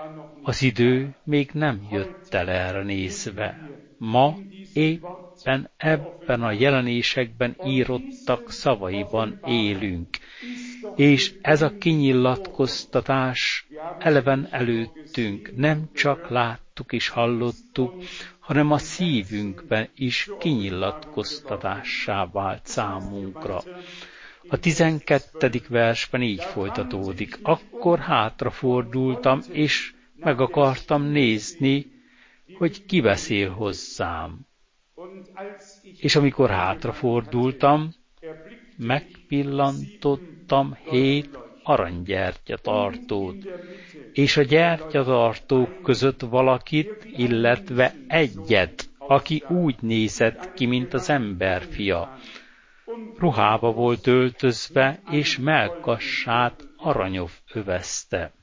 Az idő még nem jött el erre nézve. Ma éppen ebben a jelenésekben írottak szavaiban élünk, és ez a kinyilatkoztatás eleven előttünk, nem csak láttuk és hallottuk, hanem a szívünkben is kinyilatkoztatássá vált számunkra. A 12. versben így folytatódik. Akkor hátrafordultam, és meg akartam nézni, hogy ki beszél hozzám. És amikor hátrafordultam, megpillantottam 7 aranygyertyatartót, és a gyertyatartók között valakit, illetve egyet, aki úgy nézett ki, mint az emberfia. Ruhába volt öltözve, és mellkassát aranyov övezte.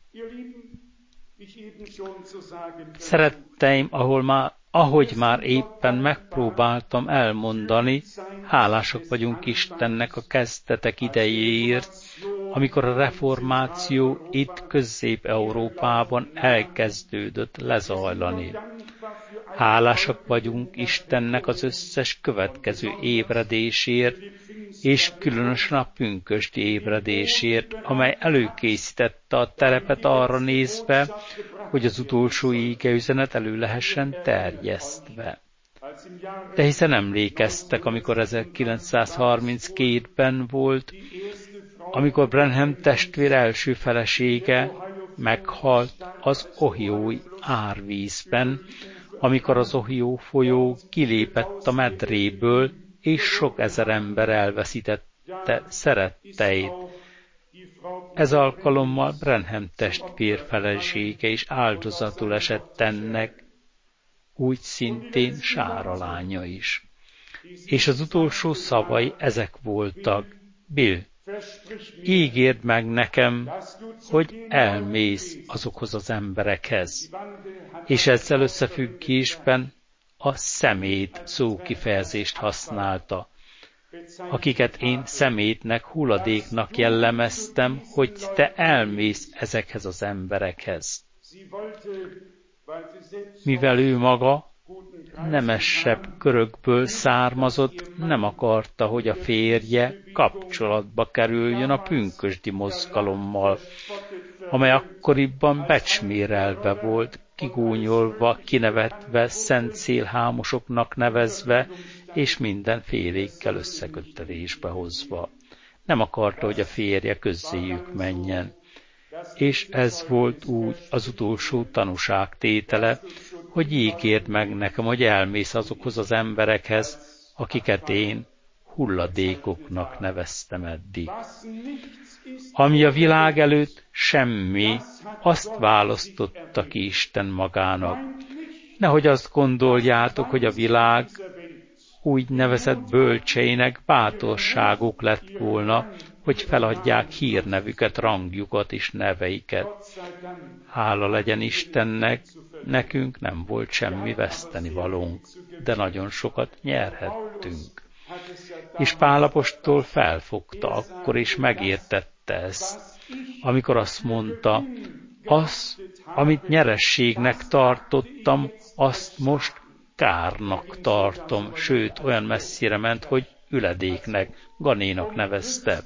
Szeretteim, ahogy már éppen megpróbáltam elmondani, hálásak vagyunk Istennek a kezdetek idejéért, amikor a reformáció itt Közép-Európában elkezdődött lezajlani. Hálásak vagyunk Istennek az összes következő ébredésért, és különösen a pünkösdi ébredésért, amely előkészítette a terepet arra nézve, hogy az utolsó égeüzenet elő lehessen terjesztve. De hiszen emlékeztek, amikor 1932-ben volt, amikor Branham testvér első felesége meghalt az Ohiói árvízben, amikor az Ohio folyó kilépett a medréből, és sok ezer ember elveszítette szeretteit. Ez alkalommal Branham testvér felesége is áldozatul esett ennek, úgy szintén Sára lánya is. És az utolsó szavai ezek voltak. Bill, ígérd meg nekem, hogy elmész azokhoz az emberekhez. És ezzel összefüggésben a szemét szókifejezést használta, akiket én szemétnek, hulladéknak jellemeztem, hogy te elmész ezekhez az emberekhez. Mivel ő maga nemesebb körökből származott, nem akarta, hogy a férje kapcsolatba kerüljön a pünkösdi mozgalommal, amely akkoriban becsmérelve volt, kigúnyolva, kinevetve, szent szélhámosoknak nevezve, és mindenfélékkel összeköttetésbe hozva. Nem akarta, hogy a férje közzéjük menjen. És ez volt úgy az utolsó tanúságtétele, hogy ígérd meg nekem, hogy elmész azokhoz az emberekhez, akiket én hulladékoknak neveztem eddig. Ami a világ előtt semmi, azt választotta ki Isten magának. Nehogy azt gondoljátok, hogy a világ úgy nevezett bölcseinek bátorságuk lett volna, hogy feladják hírnevüket, rangjukat és neveiket. Hála legyen Istennek, nekünk nem volt semmi vesztenivalónk, de nagyon sokat nyerhettünk. És Pál apostol felfogta akkor, és megértette ezt, amikor azt mondta, amit nyerességnek tartottam, azt most kárnak tartom, sőt, olyan messzire ment, hogy üledéknek, ganénak nevezte,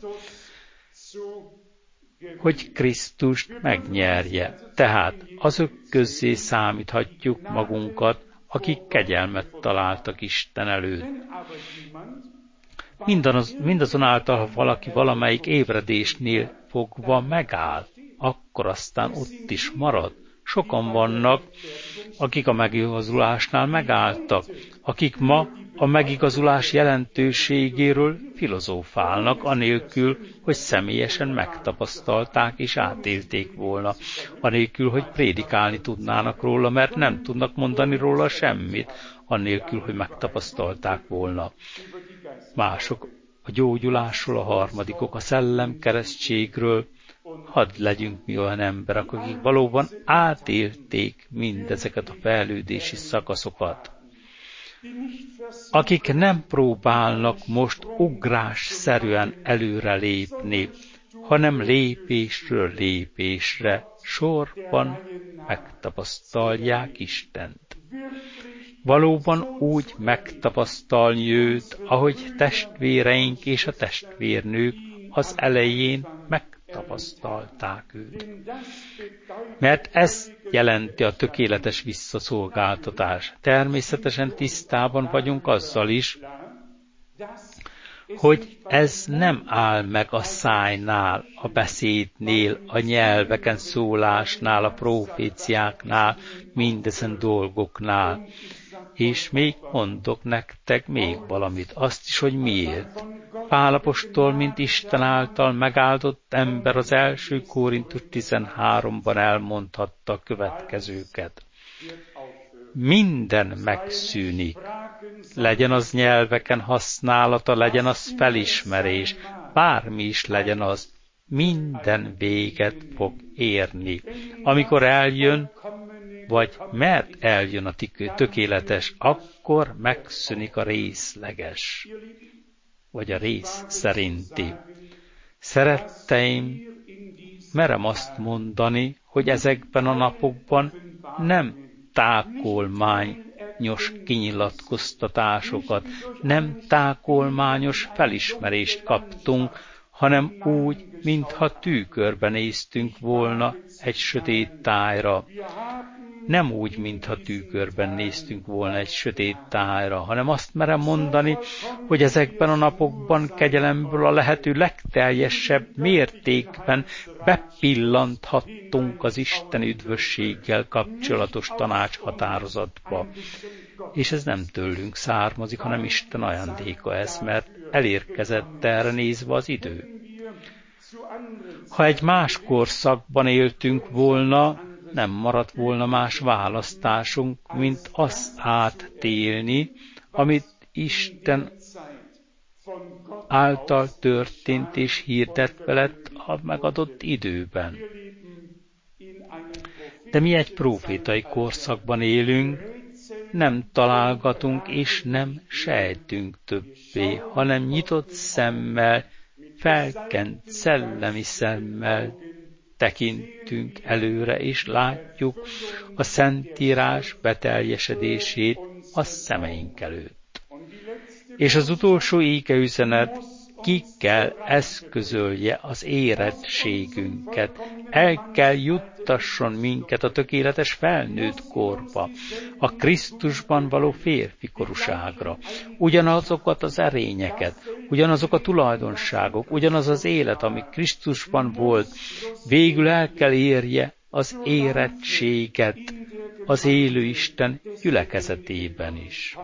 hogy Krisztust megnyerje. Tehát azok közzé számíthatjuk magunkat, akik kegyelmet találtak Isten előtt. Mindazonáltal, ha valaki valamelyik ébredésnél fogva megáll, akkor aztán ott is marad. Sokan vannak, akik a megigazulásnál megálltak, akik ma a megigazulás jelentőségéről filozófálnak, anélkül, hogy személyesen megtapasztalták és átélték volna, anélkül, hogy prédikálni tudnának róla, mert nem tudnak mondani róla semmit, anélkül, hogy megtapasztalták volna. Mások a gyógyulásról, a harmadikok a szellemkeresztségről. Hadd legyünk mi olyan emberek, akik valóban átélték mindezeket a fejlődési szakaszokat. Akik nem próbálnak most ugrásszerűen előrelépni, hanem lépésről lépésre sorban megtapasztalják Istent. Valóban úgy megtapasztalni őt, ahogy testvéreink és a testvérnők az elején megtapasztalták őt. Mert ez jelenti a tökéletes visszaszolgáltatás. Természetesen tisztában vagyunk azzal is, hogy ez nem áll meg a szájnál, a beszédnél, a nyelveken szólásnál, a proféciáknál, mindezen dolgoknál. És még mondok nektek még valamit, azt is, hogy miért. Pál apostol, mint Isten által megáldott ember az első Korintus 13-ban elmondhatta a következőket. Minden megszűnik, legyen az nyelveken használata, legyen az felismerés, bármi is legyen az, minden véget fog érni. Amikor eljön, vagy mert eljön a tökéletes, akkor megszűnik a részleges, vagy a rész szerinti. Szeretteim, merem azt mondani, hogy ezekben a napokban nem tákolmányos kinyilatkoztatásokat, nem tákolmányos felismerést kaptunk, hanem úgy, mintha tükörbe néztünk volna egy sötét tájra. Nem úgy, mintha tükörben néztünk volna egy sötét tájra, hanem azt merem mondani, hogy ezekben a napokban kegyelemből a lehető legteljesebb mértékben bepillanthattunk az Isten üdvösséggel kapcsolatos tanácshatározatba. És ez nem tőlünk származik, hanem Isten ajándéka ez, mert elérkezett erre nézve az idő. Ha egy más korszakban éltünk volna, nem maradt volna más választásunk, mint azt átélni, amit Isten által történt és hirdetve lett a megadott időben. De mi egy prófétai korszakban élünk, nem találgatunk és nem sejtünk többé, hanem nyitott szemmel, felkent szellemi szemmel tekintünk előre, és látjuk a Szentírás beteljesedését a szemeink előtt. És az utolsó égeüzenet ki kell eszközölje az érettségünket, el kell juttasson minket a tökéletes felnőtt korba, a Krisztusban való férfi korúságra. Ugyanazokat az erényeket, ugyanazok a tulajdonságok, ugyanaz az élet, ami Krisztusban volt, végül el kell érje az érettséget az élő Isten gyülekezetében is.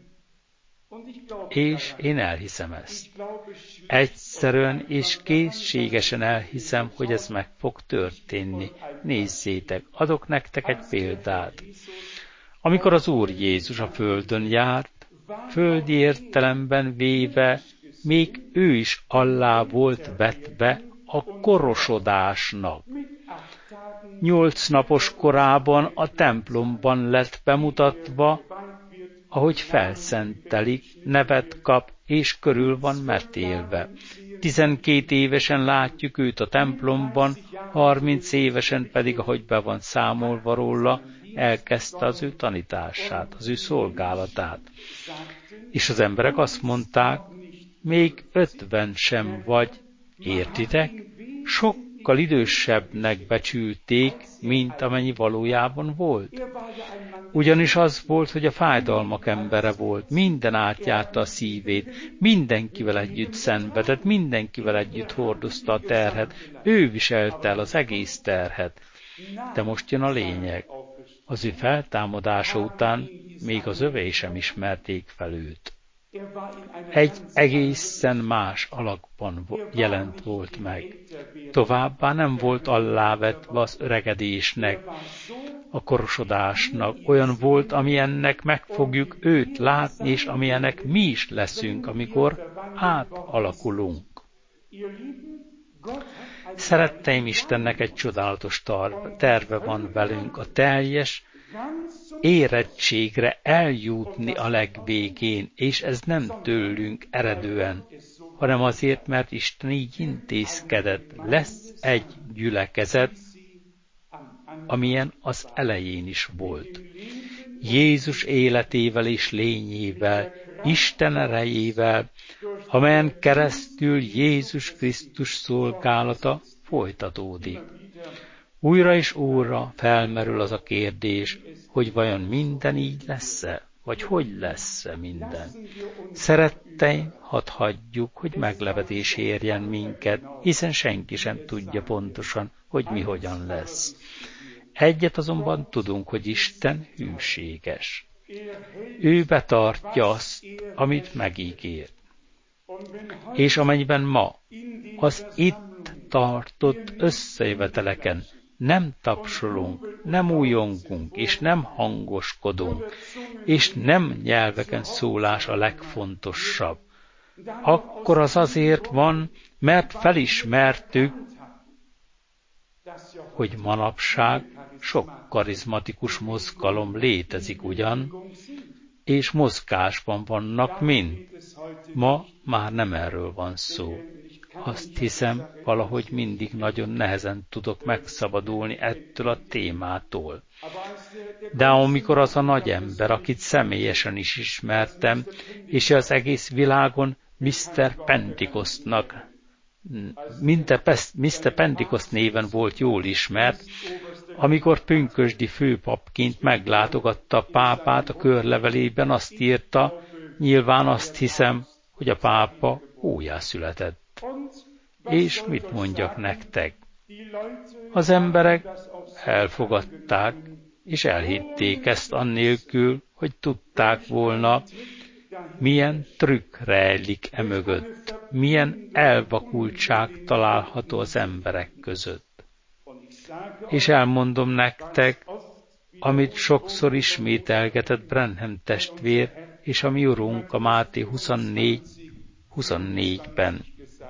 És én elhiszem ezt. Egyszerűen és készségesen elhiszem, hogy ez meg fog történni. Nézzétek, adok nektek egy példát. Amikor az Úr Jézus a földön járt, földi értelemben véve, még ő is alá volt vetve a korosodásnak. 8 napos korában a templomban lett bemutatva, ahogy felszentelik, nevet kap, és körül van metélve. 12 évesen látjuk őt a templomban, 30 évesen pedig, ahogy be van számolva róla, elkezdte az ő tanítását, az ő szolgálatát. És az emberek azt mondták, még 50 sem vagy, értitek? Sokkal idősebbnek becsülték, mint amennyi valójában volt. Ugyanis az volt, hogy a fájdalmak embere volt, minden átjárta a szívét, mindenkivel együtt szenvedett, mindenkivel együtt hordozta a terhet, ő viselte el az egész terhet. De most jön a lényeg. Az ő feltámadása után még az övei sem ismerték fel őt. Egy egészen más alakban jelent volt meg. Továbbá nem volt alávetve az öregedésnek, a korosodásnak. Olyan volt, amilyennek meg fogjuk őt látni, és amilyennek mi is leszünk, amikor átalakulunk. Szeretteim, Istennek egy csodálatos terve van velünk, a teljes érettségre eljutni a legvégén, és ez nem tőlünk eredően, hanem azért, mert Isten így intézkedett. Lesz egy gyülekezet, amilyen az elején is volt. Jézus életével és lényével, Isten erejével, amelyen keresztül Jézus Krisztus szolgálata folytatódik. Újra és újra felmerül az a kérdés, hogy vajon minden így lesz-e, vagy hogy lesz-e minden. Szeretteim, hadd hagyjuk, hogy meglepetés érjen minket, hiszen senki sem tudja pontosan, hogy mi hogyan lesz. Egyet azonban tudunk, hogy Isten hűséges. Ő betartja azt, amit megígért. És amennyiben ma az itt tartott összejöveteleken nem tapsolunk, nem újongunk, és nem hangoskodunk, és nem nyelveken szólás a legfontosabb, akkor az azért van, mert felismertük, hogy manapság sok karizmatikus mozgalom létezik ugyan, és mozgásban vannak mind. Ma már nem erről van szó. Azt hiszem, valahogy mindig nagyon nehezen tudok megszabadulni ettől a témától. De amikor az a nagy ember, akit személyesen is ismertem, és az egész világon Mr. Pentecost néven volt jól ismert, amikor pünkösdi főpapként meglátogatta a pápát, a körlevelében azt írta, nyilván azt hiszem, hogy a pápa újjászületett. És mit mondjak nektek? Az emberek elfogadták, és elhitték ezt annélkül, hogy tudták volna, milyen trükk rejlik emögött, milyen elvakultság található az emberek között. És elmondom nektek, amit sokszor ismételgetett Branham testvér, és a mi Urunk a Máté 24-ben.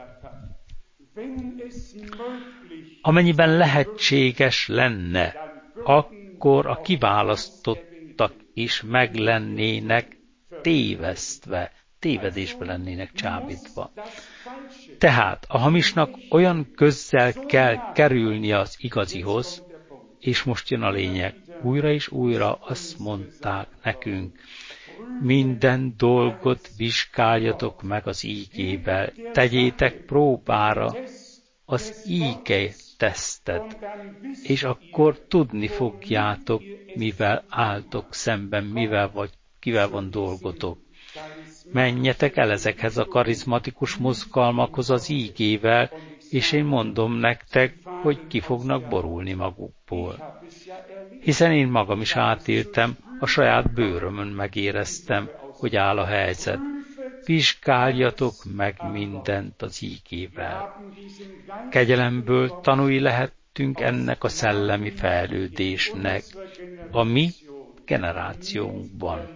Amennyiben lehetséges lenne, akkor a kiválasztottak is meg lennének tévesztve, tévedésbe lennének csábítva. Tehát a hamisnak olyan közel kell kerülni az igazihoz, és most jön a lényeg. Újra és újra azt mondták nekünk, minden dolgot vizsgáljatok meg az ígével, tegyétek próbára az íge tesztet, és akkor tudni fogjátok, mivel álltok szemben, kivel van dolgotok. Menjetek el ezekhez a karizmatikus mozgalmakhoz az ígével, és én mondom nektek, hogy ki fognak borulni magukból. Hiszen én magam is átéltem, a saját bőrömön megéreztem, hogy áll a helyzet. Vizsgáljatok meg mindent az ígével. Kegyelemből tanúi lehettünk ennek a szellemi fejlődésnek a mi generációnkban.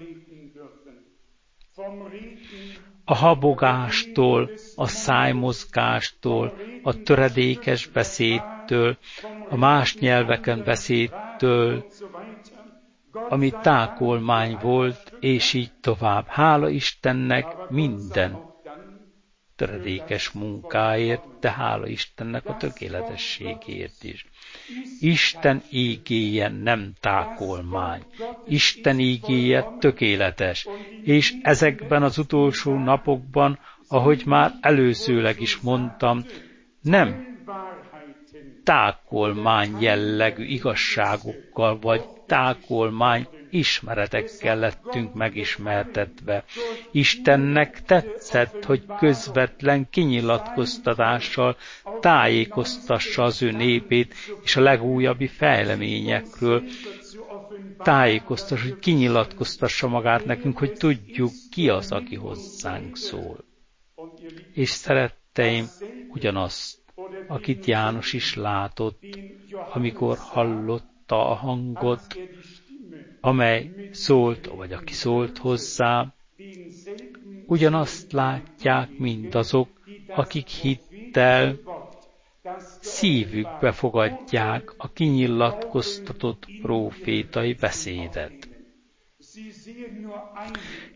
A habogástól, a szájmozgástól, a töredékes beszédtől, a más nyelveken beszédtől, ami tákolmány volt, és így tovább. Hála Istennek minden töredékes munkáért, de hála Istennek a tökéletességért is. Isten ígéje nem tákolmány. Isten ígéje tökéletes, és ezekben az utolsó napokban, ahogy már előzőleg is mondtam, nem tákolmány jellegű igazságokkal vagy tákolmány ismeretekkel lettünk megismertetve. Istennek tetszett, hogy közvetlen kinyilatkoztatással tájékoztassa az ő népét, és a legújabbi fejleményekről tájékoztassa, hogy kinyilatkoztassa magát nekünk, hogy tudjuk, ki az, aki hozzánk szól. És szeretteim, ugyanazt, akit János is látott, amikor hallotta a hangot, amely szólt, vagy aki szólt hozzá, ugyanazt látják mindazok, akik hittel szívükbe fogadják a kinyilatkoztatott prófétai beszédet.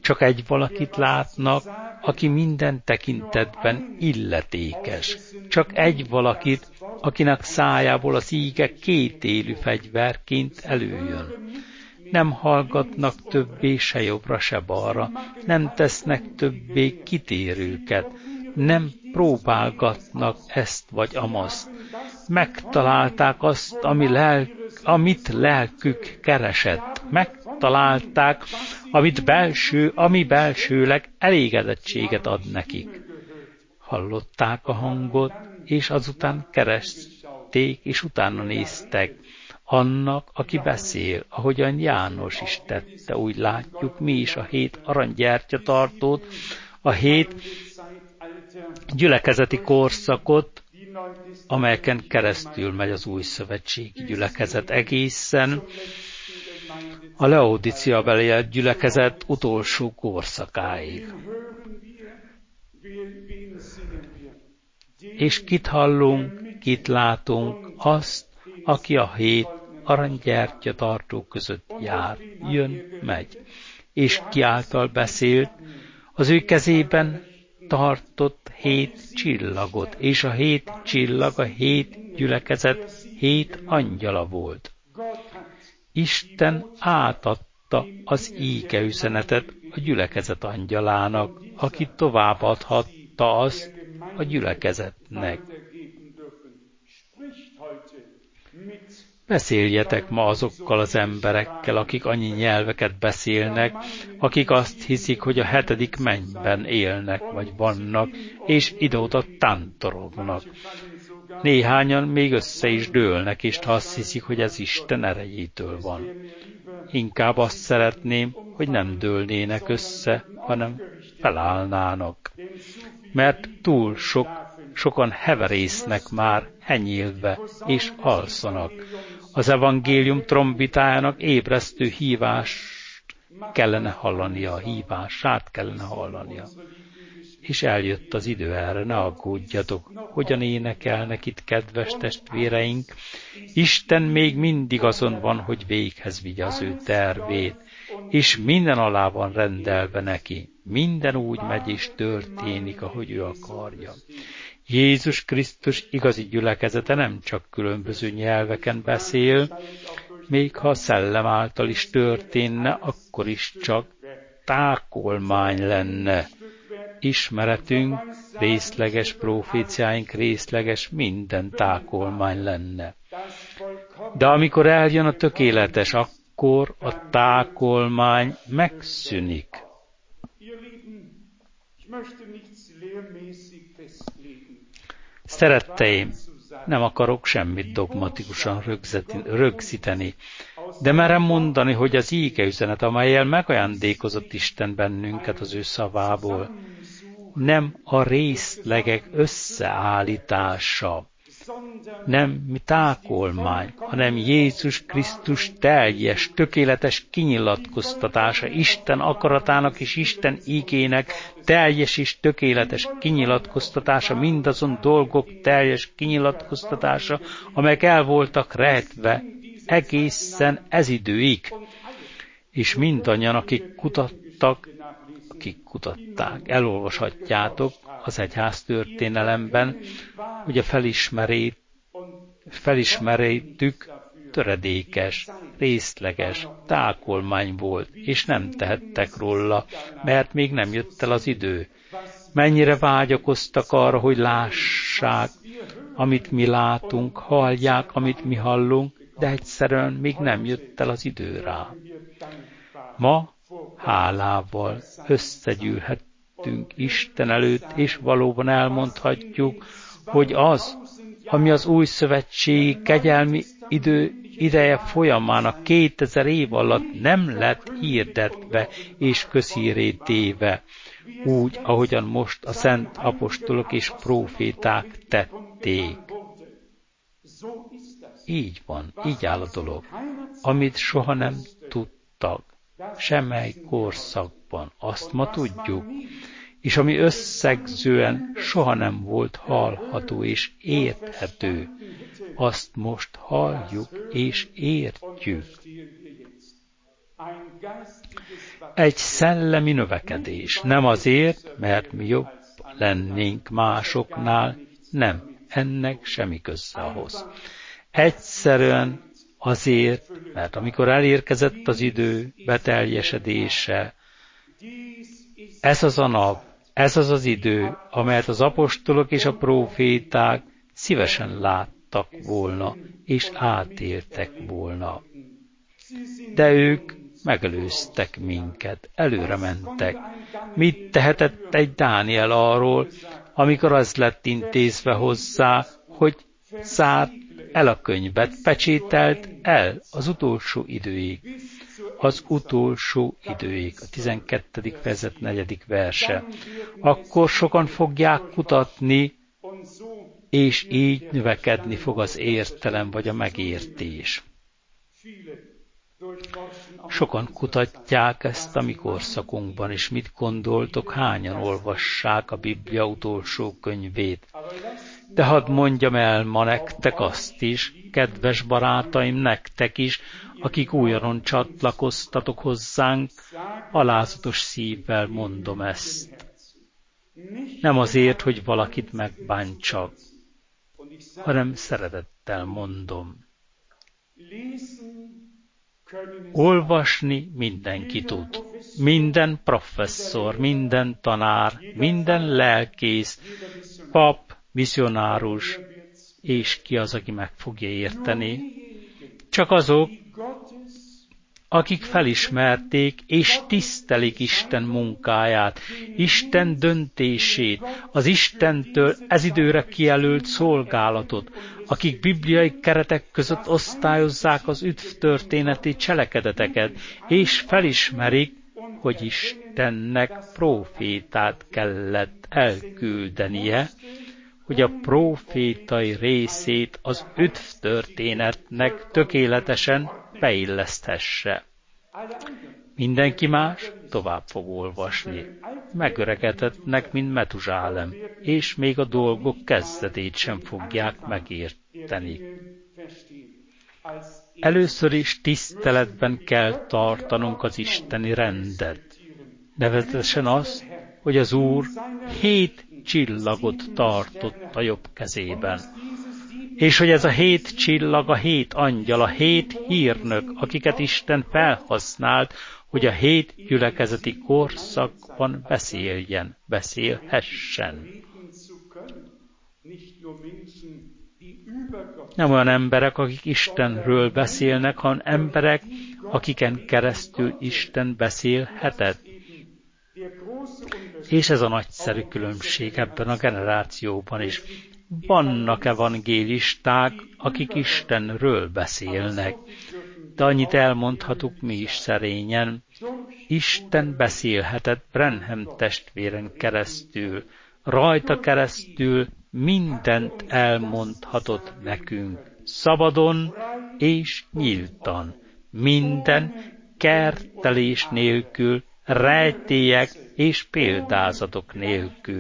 Csak egy valakit látnak, aki minden tekintetben illetékes. Csak egy valakit, akinek szájából az íge kétélű fegyverként előjön. Nem hallgatnak többé se jobbra, se balra, nem tesznek többé kitérőket, nem próbálgatnak ezt vagy amazt. Megtalálták azt, amit lelkük keresett. Megtalálták, ami belsőleg elégedettséget ad nekik. Hallották a hangot, és azután keresték, és utána néztek. Annak, aki beszél, ahogyan János is tette, úgy látjuk mi is a 7 aranygyertyatartót, a 7 gyülekezeti korszakot, amelyeken keresztül megy az új szövetségi gyülekezet egészen a Laodicea-beli gyülekezet utolsó korszakáig. És kit hallunk, kit látunk, azt, aki a 7 aranygyertyatartó között jár, jön, megy. És ki által beszélt, az ő kezében tartott 7 csillagot, és a 7 csillag, a 7 gyülekezet 7 angyala volt. Isten átadta az íge üzenetet a gyülekezet angyalának, aki továbbadhatta azt a gyülekezetnek. Beszéljetek ma azokkal az emberekkel, akik annyi nyelveket beszélnek, akik azt hiszik, hogy a 7. mennyben élnek, vagy vannak, és ide-oda tántorognak. Néhányan még össze is dőlnek, és azt hiszik, hogy ez Isten erejétől van. Inkább azt szeretném, hogy nem dőlnének össze, hanem felállnának. Mert túl sokan heverésznek már, henyélve, és alszanak. Az evangélium trombitájának ébresztő hívást kellene hallania, hívását kellene hallania. És eljött az idő erre, ne aggódjatok, hogyan énekelnek itt kedves testvéreink. Isten még mindig azon van, hogy véghez vigye az ő tervét, és minden alá van rendelve neki. Minden úgy megy és történik, ahogy ő akarja. Jézus Krisztus igazi gyülekezete nem csak különböző nyelveken beszél, még ha a szellem által is történne, akkor is csak tákolmány lenne. Ismeretünk, részleges proféciáink, részleges minden tákolmány lenne. De amikor eljön a tökéletes, akkor a tákolmány megszűnik. Szeretteim, nem akarok semmit dogmatikusan rögzíteni, de merem mondani, hogy az ígeüzenet, amellyel megajándékozott Isten bennünket az ő szavából, nem a részlegek összeállítása, nem mi tákolmány, hanem Jézus Krisztus teljes, tökéletes kinyilatkoztatása, Isten akaratának és Isten ígének teljes és tökéletes kinyilatkoztatása, mindazon dolgok teljes kinyilatkoztatása, amelyek el voltak rejtve egészen ez időig. És mindannyian, akik kutatták, elolvashatjátok az egyház történelemben, hogy a felismerítük töredékes, részleges, tákolmány volt, és nem tehettek róla, mert még nem jött el az idő. Mennyire vágyakoztak arra, hogy lássák, amit mi látunk, hallják, amit mi hallunk, de egyszerűen még nem jött el az idő rá. Ma hálával összegyűlhettünk Isten előtt, és valóban elmondhatjuk, hogy az, ami az új szövetségi kegyelmi ideje folyamának 2000 év alatt nem lett hirdetve és közhírré téve, úgy, ahogyan most a szent apostolok és próféták tették. Így van, így áll a dolog, amit soha nem tudtak, semmely korszakban, azt ma tudjuk, és ami összegzően soha nem volt hallható és érthető, azt most halljuk és értjük. Egy szellemi növekedés. Nem azért, mert mi jobb lennénk másoknál, nem, ennek semmi köze ahhoz. Egyszerűen azért, mert amikor elérkezett az idő beteljesedése, ez az a nap, ez az az idő, amelyet az apostolok és a próféták szívesen láttak volna, és átéltek volna. De ők megelőztek minket, előre mentek. Mit tehetett egy Dániel arról, amikor az lett intézve hozzá, hogy zárt el a könyvet, pecsételt el az utolsó időig. Az utolsó időig, a 12. fejezet 4. verse. Akkor sokan fogják kutatni, és így növekedni fog az értelem vagy a megértés. Sokan kutatják ezt a mi korszakunkban, és mit gondoltok, hányan olvassák a Biblia utolsó könyvét. De hadd mondjam el ma nektek azt is, kedves barátaim, nektek is, akik újonnan csatlakoztatok hozzánk, alázatos szívvel mondom ezt. Nem azért, hogy valakit megbántsak, hanem szeretettel mondom. Olvasni mindenki tud. Minden professzor, minden tanár, minden lelkész, pap, misszionárus, és ki az, aki meg fogja érteni. Csak azok, akik felismerték és tisztelik Isten munkáját, Isten döntését, az Istentől ez időre kijelölt szolgálatot, akik bibliai keretek között osztályozzák az üdvtörténeti cselekedeteket, és felismerik, hogy Istennek prófétát kellett elküldenie, hogy a prófétai részét az üdvtörténetnek tökéletesen beilleszthesse. Mindenki más tovább fog olvasni. Megöregedhetnek, mint Metuzsálem, és még a dolgok kezdetét sem fogják megérteni. Először is tiszteletben kell tartanunk az isteni rendet. Nevezetesen az, hogy az Úr 7 csillagot tartott a jobb kezében. És hogy ez a 7 csillag, a 7 angyal, a 7 hírnök, akiket Isten felhasznált, hogy a 7 gyülekezeti korszakban beszélhessen. Nem olyan emberek, akik Istenről beszélnek, hanem emberek, akiken keresztül Isten beszélhetett. És ez a nagyszerű különbség ebben a generációban is. Vannak evangélisták, akik Istenről beszélnek, de annyit elmondhatunk mi is szerényen. Isten beszélhetett Branham testvéren keresztül, rajta keresztül mindent elmondhatott nekünk, szabadon és nyíltan, minden kertelés nélkül, rejtélyek és példázatok nélkül.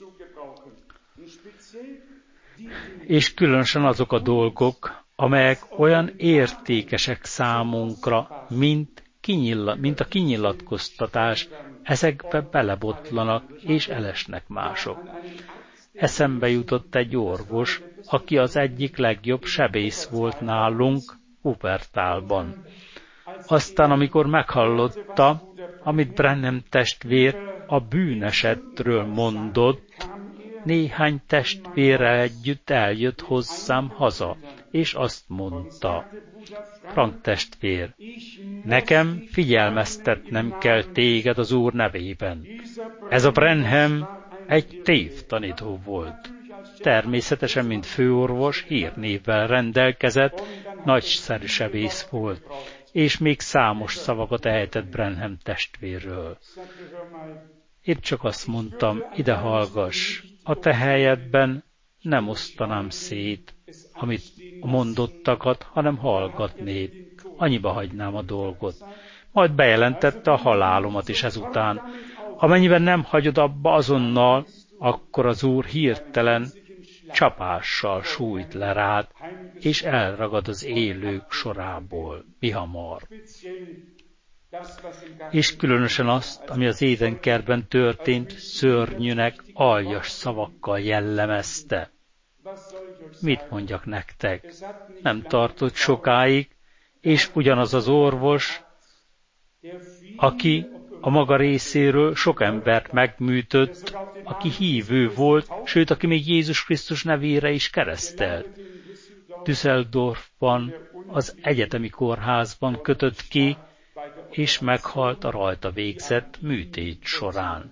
És különösen azok a dolgok, amelyek olyan értékesek számunkra, mint a kinyilatkoztatás, ezekbe belebotlanak és elesnek mások. Eszembe jutott egy orvos, aki az egyik legjobb sebész volt nálunk Wuppertalban. Aztán, amikor meghallotta, amit Branham testvér a bűnesetről mondott, néhány testvérrel együtt eljött hozzám haza, és azt mondta: Frank testvér, nekem figyelmeztetnem kell téged az Úr nevében. Ez a Branham egy tévtanító volt. Természetesen, mint főorvos, hírnévvel rendelkezett, nagyszerű sebész volt, és még számos szavakat ejtett Branham testvérről. Épp csak azt mondtam, ide hallgass, a te helyedben nem osztanám szét, amit mondottakat, hanem hallgatnék, annyiba hagynám a dolgot. Majd bejelentette a halálomat is ezután. Amennyiben nem hagyod abba azonnal, akkor az Úr hirtelen csapással sújt le rád, és elragad az élők sorából, mihamar. És különösen azt, ami az Édenkertben történt, szörnyűnek, aljas szavakkal jellemezte. Mit mondjak nektek? Nem tartott sokáig, és ugyanaz az orvos, aki a maga részéről sok embert megműtött, aki hívő volt, sőt, aki még Jézus Krisztus nevére is keresztelt. Düsseldorfban, az egyetemi kórházban kötött ki, és meghalt a rajta végzett műtét során.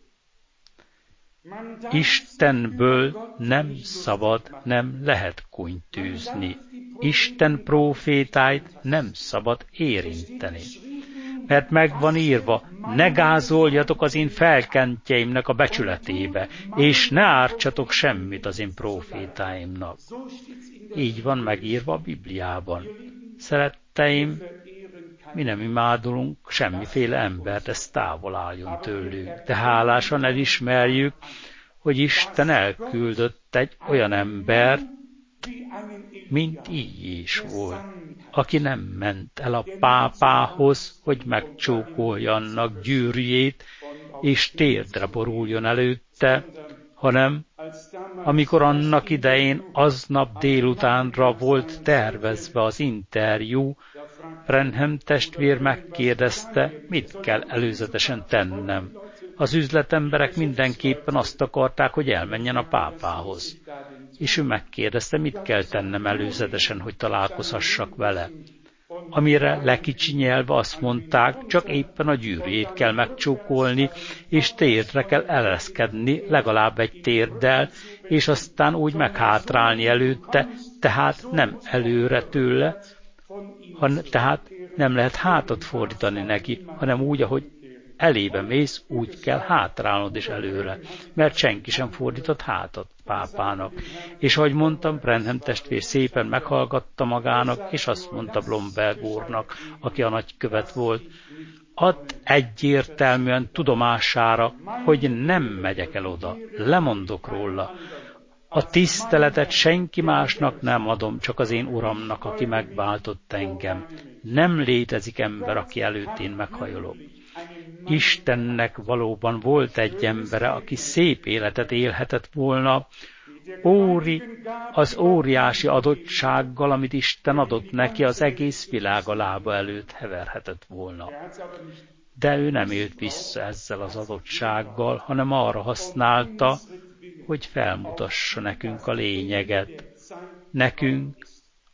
Istenből nem szabad, nem lehet kunytűzni. Isten prófétáit nem szabad érinteni. Mert meg van írva, ne gázoljatok az én felkentjeimnek a becsületébe, és ne ártsatok semmit az én prófétáimnak. Így van megírva a Bibliában. Szeretteim, mi nem imádolunk semmiféle embert, ez távol álljon tőlünk. De hálásan elismerjük, hogy Isten elküldött egy olyan embert, mint így is volt, aki nem ment el a pápához, hogy megcsókolja annak gyűrűjét, és térdre boruljon előtte, hanem amikor annak idején aznap délutánra volt tervezve az interjú, Branham testvér megkérdezte, mit kell előzetesen tennem. Az üzletemberek mindenképpen azt akarták, hogy elmenjen a pápához. És ő megkérdezte, mit kell tennem előzetesen, hogy találkozhassak vele. Amire lekicsinyelve azt mondták, csak éppen a gyűrűjét kell megcsókolni, és térdre kell eleszkedni, legalább egy térddel, és aztán úgy meghátrálni előtte, tehát nem előre tőle, tehát nem lehet hátat fordítani neki, hanem úgy, ahogy elébe mész, úgy kell hátrálnod is előre, mert senki sem fordított hátat pápának. És ahogy mondtam, Branham testvér szépen meghallgatta magának, és azt mondta Blomberg úrnak, aki a nagykövet volt, add egyértelműen tudomására, hogy nem megyek el oda, lemondok róla. A tiszteletet senki másnak nem adom, csak az én Uramnak, aki megváltott engem. Nem létezik ember, aki előtt én meghajolok. Istennek valóban volt egy embere, aki szép életet élhetett volna, az óriási adottsággal, amit Isten adott neki, az egész világ a lába előtt heverhetett volna. De ő nem élt vissza ezzel az adottsággal, hanem arra használta, hogy felmutassa nekünk a lényeget. Nekünk,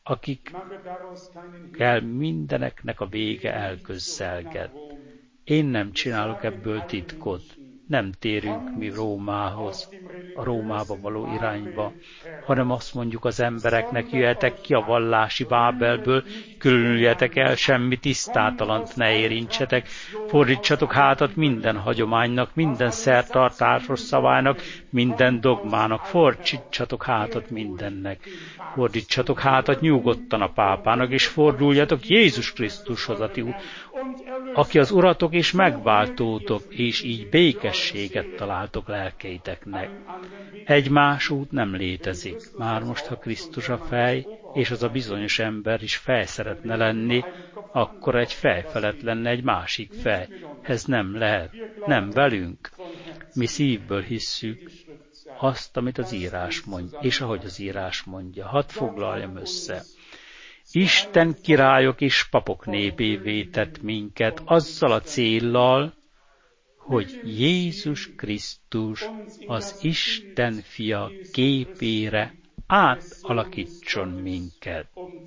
akikkel mindeneknek a vége elközzelget. Én nem csinálok ebből titkot. Nem térünk mi a Rómába való irányba, hanem azt mondjuk az embereknek, jöjjetek ki a vallási Bábelből, különüljetek el, semmi tisztátalant ne érintsetek, fordítsatok hátat minden hagyománynak, minden szertartásos szabálynak, minden dogmának, fordítsatok hátat mindennek, fordítsatok hátat nyugodtan a pápának, és forduljatok Jézus Krisztushoz, aki az uratok és megváltótok, és így békességet találtok lelkeiteknek. Egy más út nem létezik. Már most, ha Krisztus a fej, és az a bizonyos ember is fej szeretne lenni, akkor egy fej felett lenne egy másik fej. Ez nem lehet. Nem velünk. Mi szívből hisszük azt, amit az írás mondja, és ahogy az írás mondja. Hadd foglaljam össze. Isten királyok és papok népévé tett minket azzal a céllal, hogy Jézus Krisztus az Isten fia képére átalakítson minket.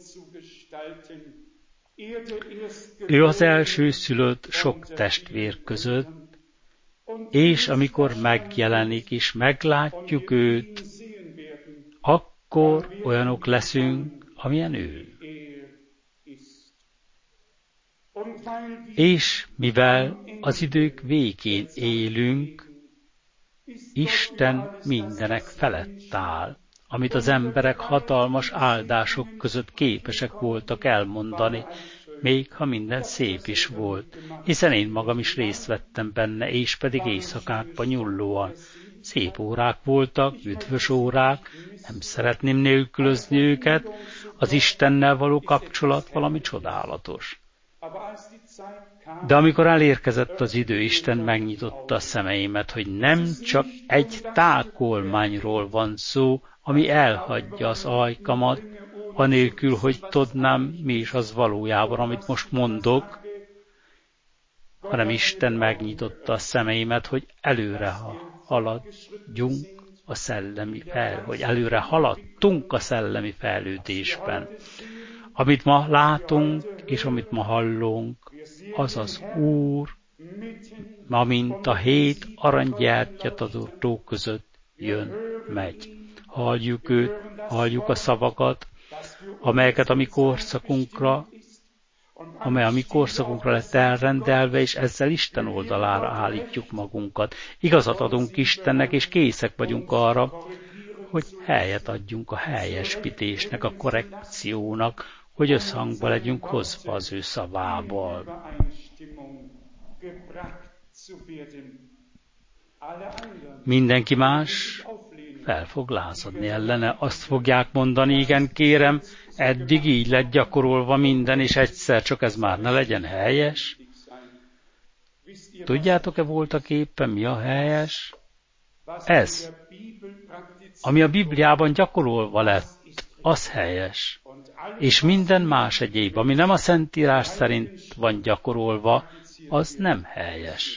Ő az elsőszülött sok testvér között, és amikor megjelenik és meglátjuk őt, akkor olyanok leszünk, amilyen ő. És mivel az idők végén élünk, Isten mindenek felett áll, amit az emberek hatalmas áldások között képesek voltak elmondani, még ha minden szép is volt, hiszen én magam is részt vettem benne, és pedig éjszakákban nyullóan. Szép órák voltak, üdvös órák, nem szeretném nélkülözni őket, az Istennel való kapcsolat valami csodálatos. De amikor elérkezett az idő, Isten megnyitotta a szemeimet, hogy nem csak egy tákolmányról van szó, ami elhagyja az ajkamat, anélkül, hogy tudnám, mi is az valójában, amit most mondok, hanem Isten megnyitotta a szemeimet, hogy előre haladjunk a szellemi hogy előre haladtunk a szellemi fejlődésben. Amit ma látunk, és amit ma hallunk, az az Úr, ma mint a 7 aranygyertyatadó között jön, megy. Halljuk őt, halljuk a szavakat, amelyeket a mi korszakunkra lett elrendelve, és ezzel Isten oldalára állítjuk magunkat. Igazat adunk Istennek, és készek vagyunk arra, hogy helyet adjunk a helyesbítésnek, a korrekciónak, hogy összhangba legyünk hozva az ő szavával. Mindenki más fel fog lázadni ellene. Azt fogják mondani, igen kérem, eddig így lett gyakorolva minden, és egyszer csak ez már ne legyen helyes. Tudjátok-e voltak éppen mi a helyes? Ez, ami a Bibliában gyakorolva lett, az helyes. És minden más egyéb, ami nem a Szentírás szerint van gyakorolva, az nem helyes.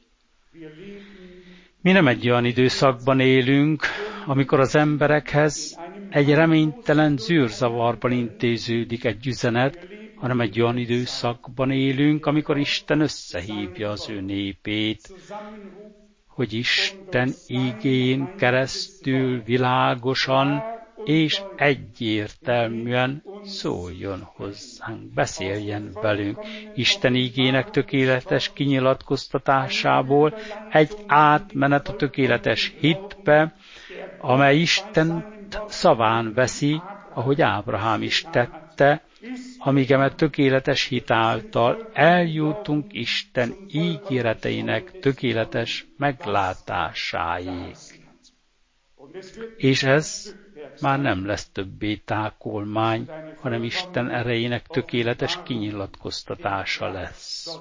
Mi nem egy olyan időszakban élünk, amikor az emberekhez egy reménytelen zűrzavarban intéződik egy üzenet, hanem egy olyan időszakban élünk, amikor Isten összehívja az ő népét, hogy Isten igén keresztül világosan és egyértelműen szóljon hozzánk, beszéljen velünk. Isten igének tökéletes kinyilatkoztatásából egy átmenet a tökéletes hitbe, amely Isten szaván veszi, ahogy Ábrahám is tette, amíg emet tökéletes hit által eljutunk Isten ígéreteinek tökéletes meglátásáig. És ez már nem lesz többé tákolmány, hanem Isten erejének tökéletes kinyilatkoztatása lesz.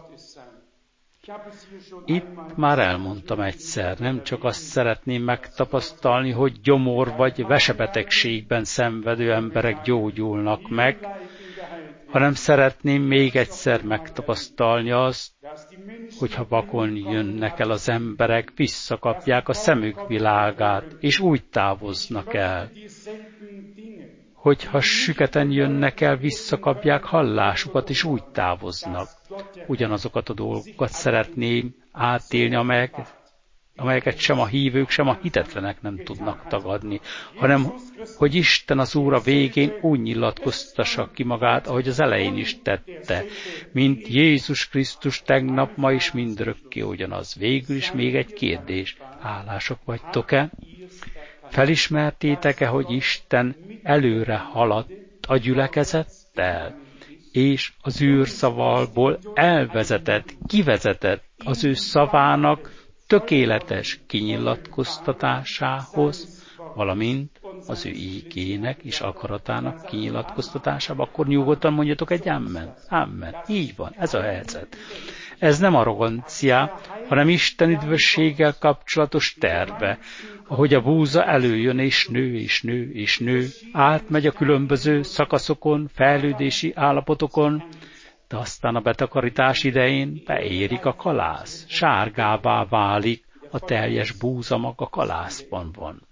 Itt már elmondtam egyszer, nem csak azt szeretném megtapasztalni, hogy gyomor vagy vesebetegségben szenvedő emberek gyógyulnak meg, hanem szeretném még egyszer megtapasztalni azt, hogyha vakon jönnek el az emberek, visszakapják a szemük világát, és úgy távoznak el. Hogyha süketen jönnek el, visszakapják hallásukat, és úgy távoznak. Ugyanazokat a dolgokat szeretném átélni, amelyeket sem a hívők, sem a hitetlenek nem tudnak tagadni, hanem hogy Isten az Úr a végén úgy nyilatkoztassa ki magát, ahogy az elején is tette, mint Jézus Krisztus tegnap, ma is mindörökké ugyanaz. Végül is még egy kérdés. Hálások vagytok-e? Felismertétek-e, hogy Isten előre haladt a gyülekezettel, és az űrszavalból elvezetett, kivezetett az ő szavának tökéletes kinyilatkoztatásához, valamint az ő ígének és akaratának kinyilatkoztatásába, akkor nyugodtan mondjatok egy amen. Amen. Így van, ez a helyzet. Ez nem arrogancia, hanem Isten üdvösséggel kapcsolatos terve, ahogy a búza előjön és nő, és nő, és nő, átmegy a különböző szakaszokon, fejlődési állapotokon, de aztán a betakarítás idején beérik a kalász, sárgává válik, a teljes búzamag a kalászban van.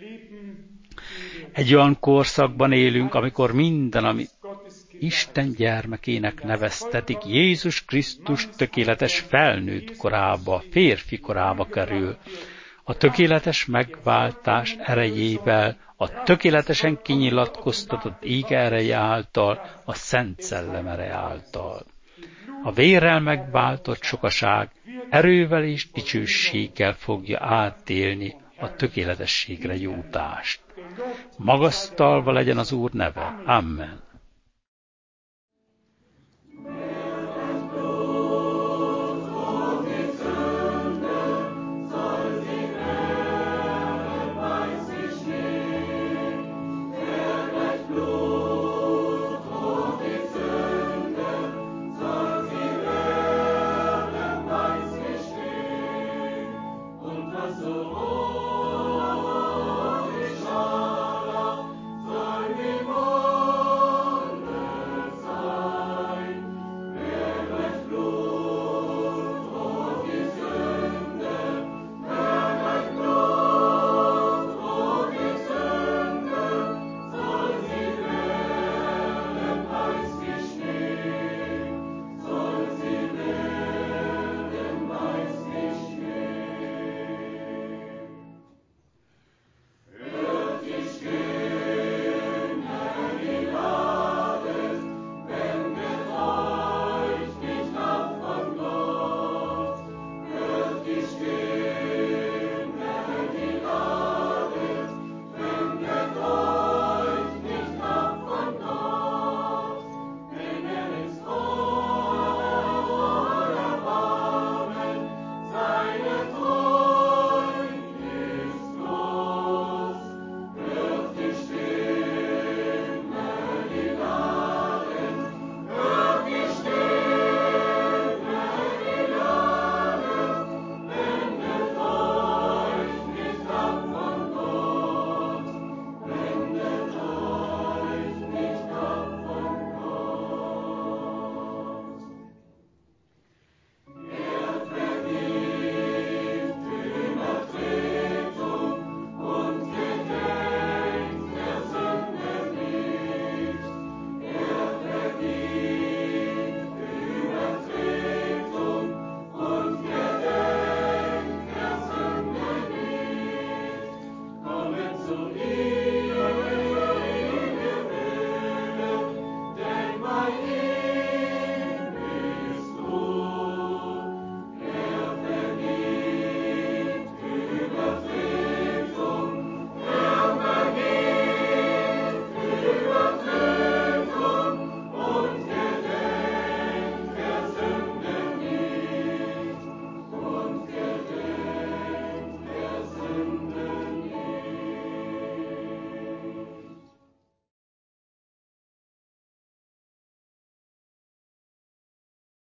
Egy olyan korszakban élünk, amikor minden, ami Isten gyermekének neveztetik, Jézus Krisztus tökéletes felnőtt korába, férfi korába kerül. A tökéletes megváltás erejével, a tökéletesen kinyilatkoztatott íge ereje által, a Szent Szellem ereje által. A vérrel megváltott sokaság erővel és dicsőséggel fogja átélni a tökéletességre jutást. Magasztalva legyen az Úr neve. Amen.